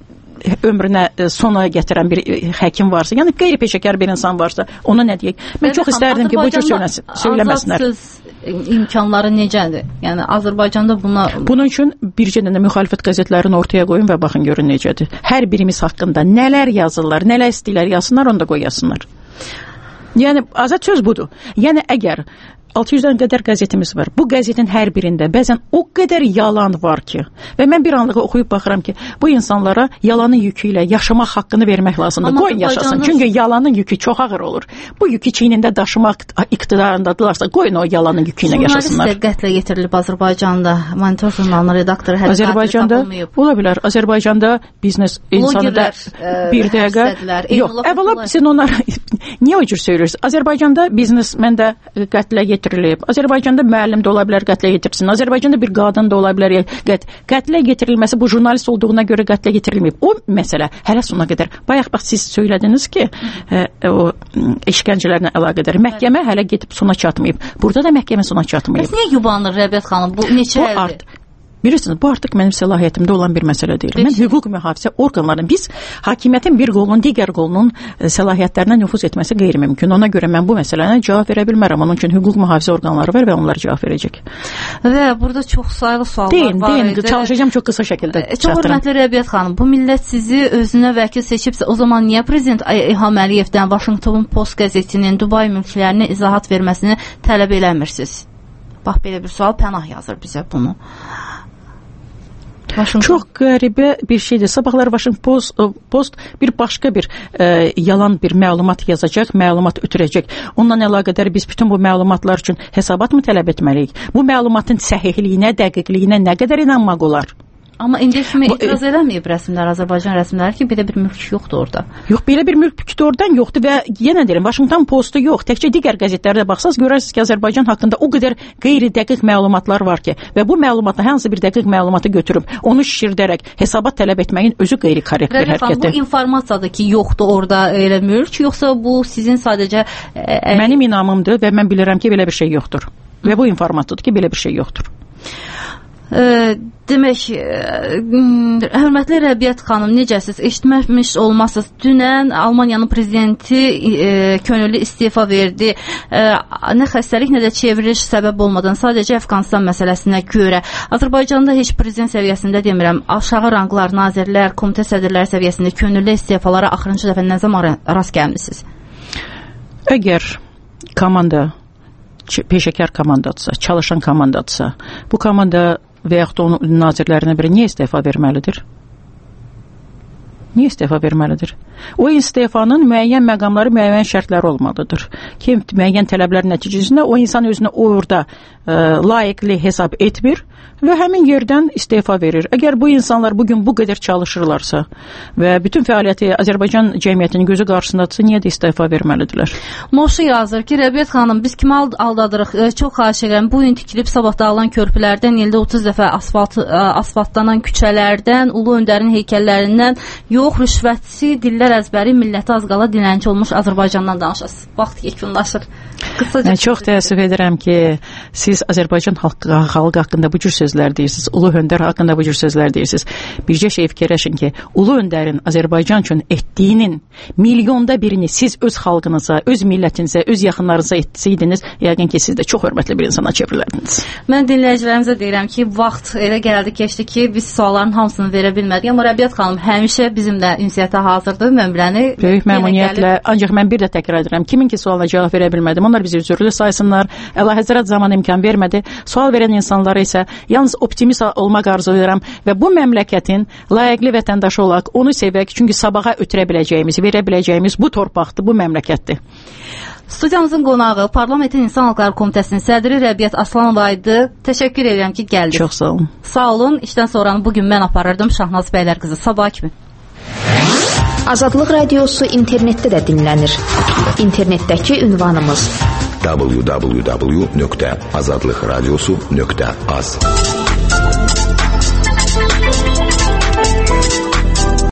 ömrünə e, sona gətirən bir e, həkim varsa, yəni qeyri-peşəkar bir insan varsa, ona nə deyək? Mən çox istərdim ki, bu cür söyləməsinlər. Azad söz imkanları necədir? Yəni, Azərbaycanda buna... Bunun üçün bircə dənə müxalifət qəzetlərini ortaya qoyun və baxın görün necədir. Hər birimiz haqqında nələr yazırlar, nələr istəyirlər yazsınlar, onu da qoyasınlar. Yəni, azad söz budur. Yəni, əgər altı yüzdən qədər qəzetimiz var. Bu qəzetin hər birində bəzən o qədər yalan var ki, və mən bir anlığa oxuyub baxıram ki, bu insanlara yalanın yükü ilə yaşamaq haqqını vermək lazımdır. Amma qoyun yaşasın. Çünki yalanın yükü çox ağır olur. Bu yükü çiynində daşımaq iqtidarındadılarsa, qoyun o yalanın yükü ilə yaşasınlar. Jurnalist qətlə yetirilib Azərbaycanda. Monitor jurnalının redaktoru hələ Azərbaycanda ola bilər. Azərbaycanda biznes insanı da bir dəqiqə yox. Əvvəla sizin onlara niyə o cür söylürsünüz? Azərbaycanda biznesmen də qətlə yetirilib. Azərbaycanda müəllim də ola bilər, qətlə yetirsin. Azərbaycanda bir qadın da ola bilər, qət, qətlə yetirilməsi bu jurnalist olduğuna görə qətlə yetirilməyib. O məsələ hələ sona qədər. Bayaq bax siz söylədiniz ki, ə, o işgəncələrlə əlaqədar məhkəmə hələ gedib sona çatmayıb. Burada da məhkəmə sona çatmayıb. Bəs niyə yubanır Rəbiət xanım? Bu neçə bu art Bilirsiniz, bu artıq mənim səlahiyyətimdə olan bir məsələ deyil. Mən hüquq mühafizə orqanlarının, biz hakimiyyətin bir qolunun digər qolunun səlahiyyətlərinə nüfuz etməsi qeyri-mümkün. Ona görə mən bu məsələnə cavab verə bilmərəm. Onun üçün hüquq mühafizə orqanları var və onlar cavab verəcək. Və burada çox saylı suallar deyin, var. Deyin, deyin. Çalışacağım çox qısa şəkildə çatdırım. Çox hörmətli Rəbiət xanım, bu millət sizi özünə vəkil seçibsə, o zaman niyə Prezident İlham Əliyevdən Washington Post qəzetinin Dubay mülklərinə izahat verməsini tələb eləmirsiniz? Bax, belə bir sual Pənah yazır bizə bunu. Washington. Çox qəribə bir şeydir. Sabahlar Washington Post, Post bir başqa bir e, yalan bir məlumat yazacaq, məlumat ötürəcək. Onunla əlaqədar biz bütün bu məlumatlar üçün hesabat mı tələb etməliyik? Bu məlumatın səhihliyinə, dəqiqliyinə nə qədər inanmaq olar? Amma indi kimi etiraz eləməyib rəsmlər, Azərbaycan rəsmləri ki, belə bir mülk yoxdur orada. Yox, belə bir mülk doğrudan yoxdur və yenə deyirəm, Washington Postu yox, təkcə digər qəzetlərdə baxsaz görərsiniz ki, Azərbaycan haqqında o qədər qeyri-dəqiq məlumatlar var ki, və bu məlumatı, hansı bir dəqiq məlumatı götürüb, onu şişirdərək hesabat tələb etməyin özü qeyri-korrekt bir hərəkətdir. Bu informasiyadır ki, yoxdur orada elə mülk, yoxsa bu sizin sadəcə... Ə, Mənim inamımdır və mən bilirəm ki, belə bir şey yoxdur. Və bu informasiyadır ki, belə bir şey yoxdur. Ə, demək, ə, hörmətli Rəbiət xanım, necəsiz? Eşitməmiş olmasınız. Dünən Almaniyanın prezidenti ə, könüllü istifa verdi. Ə, nə xəstəlik, nə də çevriliş səbəb olmadan sadəcə Əfqanistan məsələsinə görə. Azərbaycanda heç prezident səviyyəsində demirəm, aşağı ranglar, nazirlər, komitə sədrləri səviyyəsində könüllü istifalara axırıncı dəfə nə zaman rast gəlmisiniz? Əgər komanda peşəkar komandadırsa, çalışan komandadırsa, bu komanda və yaxud da onun nazirlərinə biri niyə istifa verməlidir? Niyə istifa verməlidir? o istefanın müəyyən məqamları, müəyyən şərtləri olmalıdır. Ki, müəyyən tələblər nəticəsində o insan özünü orada ə, layiqli hesab etmir və həmin yerdən istefa verir. Əgər bu insanlar bugün bu qədər çalışırlarsa və bütün fəaliyyəti Azərbaycan cəmiyyətinin gözü qarşısındadırsa, niyə də istefa verməlidirlər? Moşu yazır ki, Rəbiyyət xanım, biz kimi aldadırıq? E, çox xahiş edirəm, bu gün tikilib sabah dağılan körpülərdən, ildə otuz dəfə asfalt, asfaltlanan küçələrdən, Ulu Öndərin heykəllərindən, yox, rüşvətçi, dillər əzbəri, milləti az qala dilənçi olmuş Azərbaycandan danışasınız. Vaxt yekunlaşır. Mən çox təəssüf edirəm ki, siz Azərbaycan xalqı, xalqı haqqında bu cür sözlər deyirsiniz, Ulu Öndər haqqında bu cür sözlər deyirsiniz. Bircə şey fikirləşin ki, Ulu Öndərin Azərbaycan üçün etdiyinin milyonda birini siz öz xalqınıza, öz millətinizə, öz yaxınlarınıza etsəydiniz, yəqin ki, siz də çox hörmətli bir insana çevrilərdiniz. Mən dinləyicilərimizə deyirəm ki, vaxt elə gəldi, keçdi ki, biz sualların hamısını verə bilmədik. Amma Rəbiyyət xanım həmişə bizimlə ünsiyyətə hazırdır, məmrəni. Böyük məmnuniyyətlə, ancaq mən bir də təkrar edirəm, kimin ki sualına cavab verə bilmədim, onlar bizi üzürlü saysınlar. Əlahəzrət zaman imkan vermədi. Sual verən insanlara isə yalnız optimist olmaq arzu edirəm və bu məmləkətin layiqli vətəndaşı olaq, onu sevək, çünki sabaha ötürə biləcəyimiz, verə biləcəyimiz bu torpaqdır, bu məmləkətdir. Studiyamızın qonağı Parlamentin İnsan Haqları Komitəsinin sədri Rəbiyyət Aslanova idi. Təşəkkür edirəm ki, gəldiniz. Çox sağ olun. Sağ olun. İşdən sonranı bugün mən aparırdım Şahnaz bəylər qızı. Sabah kimi. Azadlıq radiosu internetdə də dinlənir. İnternetdəki ünvanımız w w w nöqtə azadlıqradiosu nöqtə az.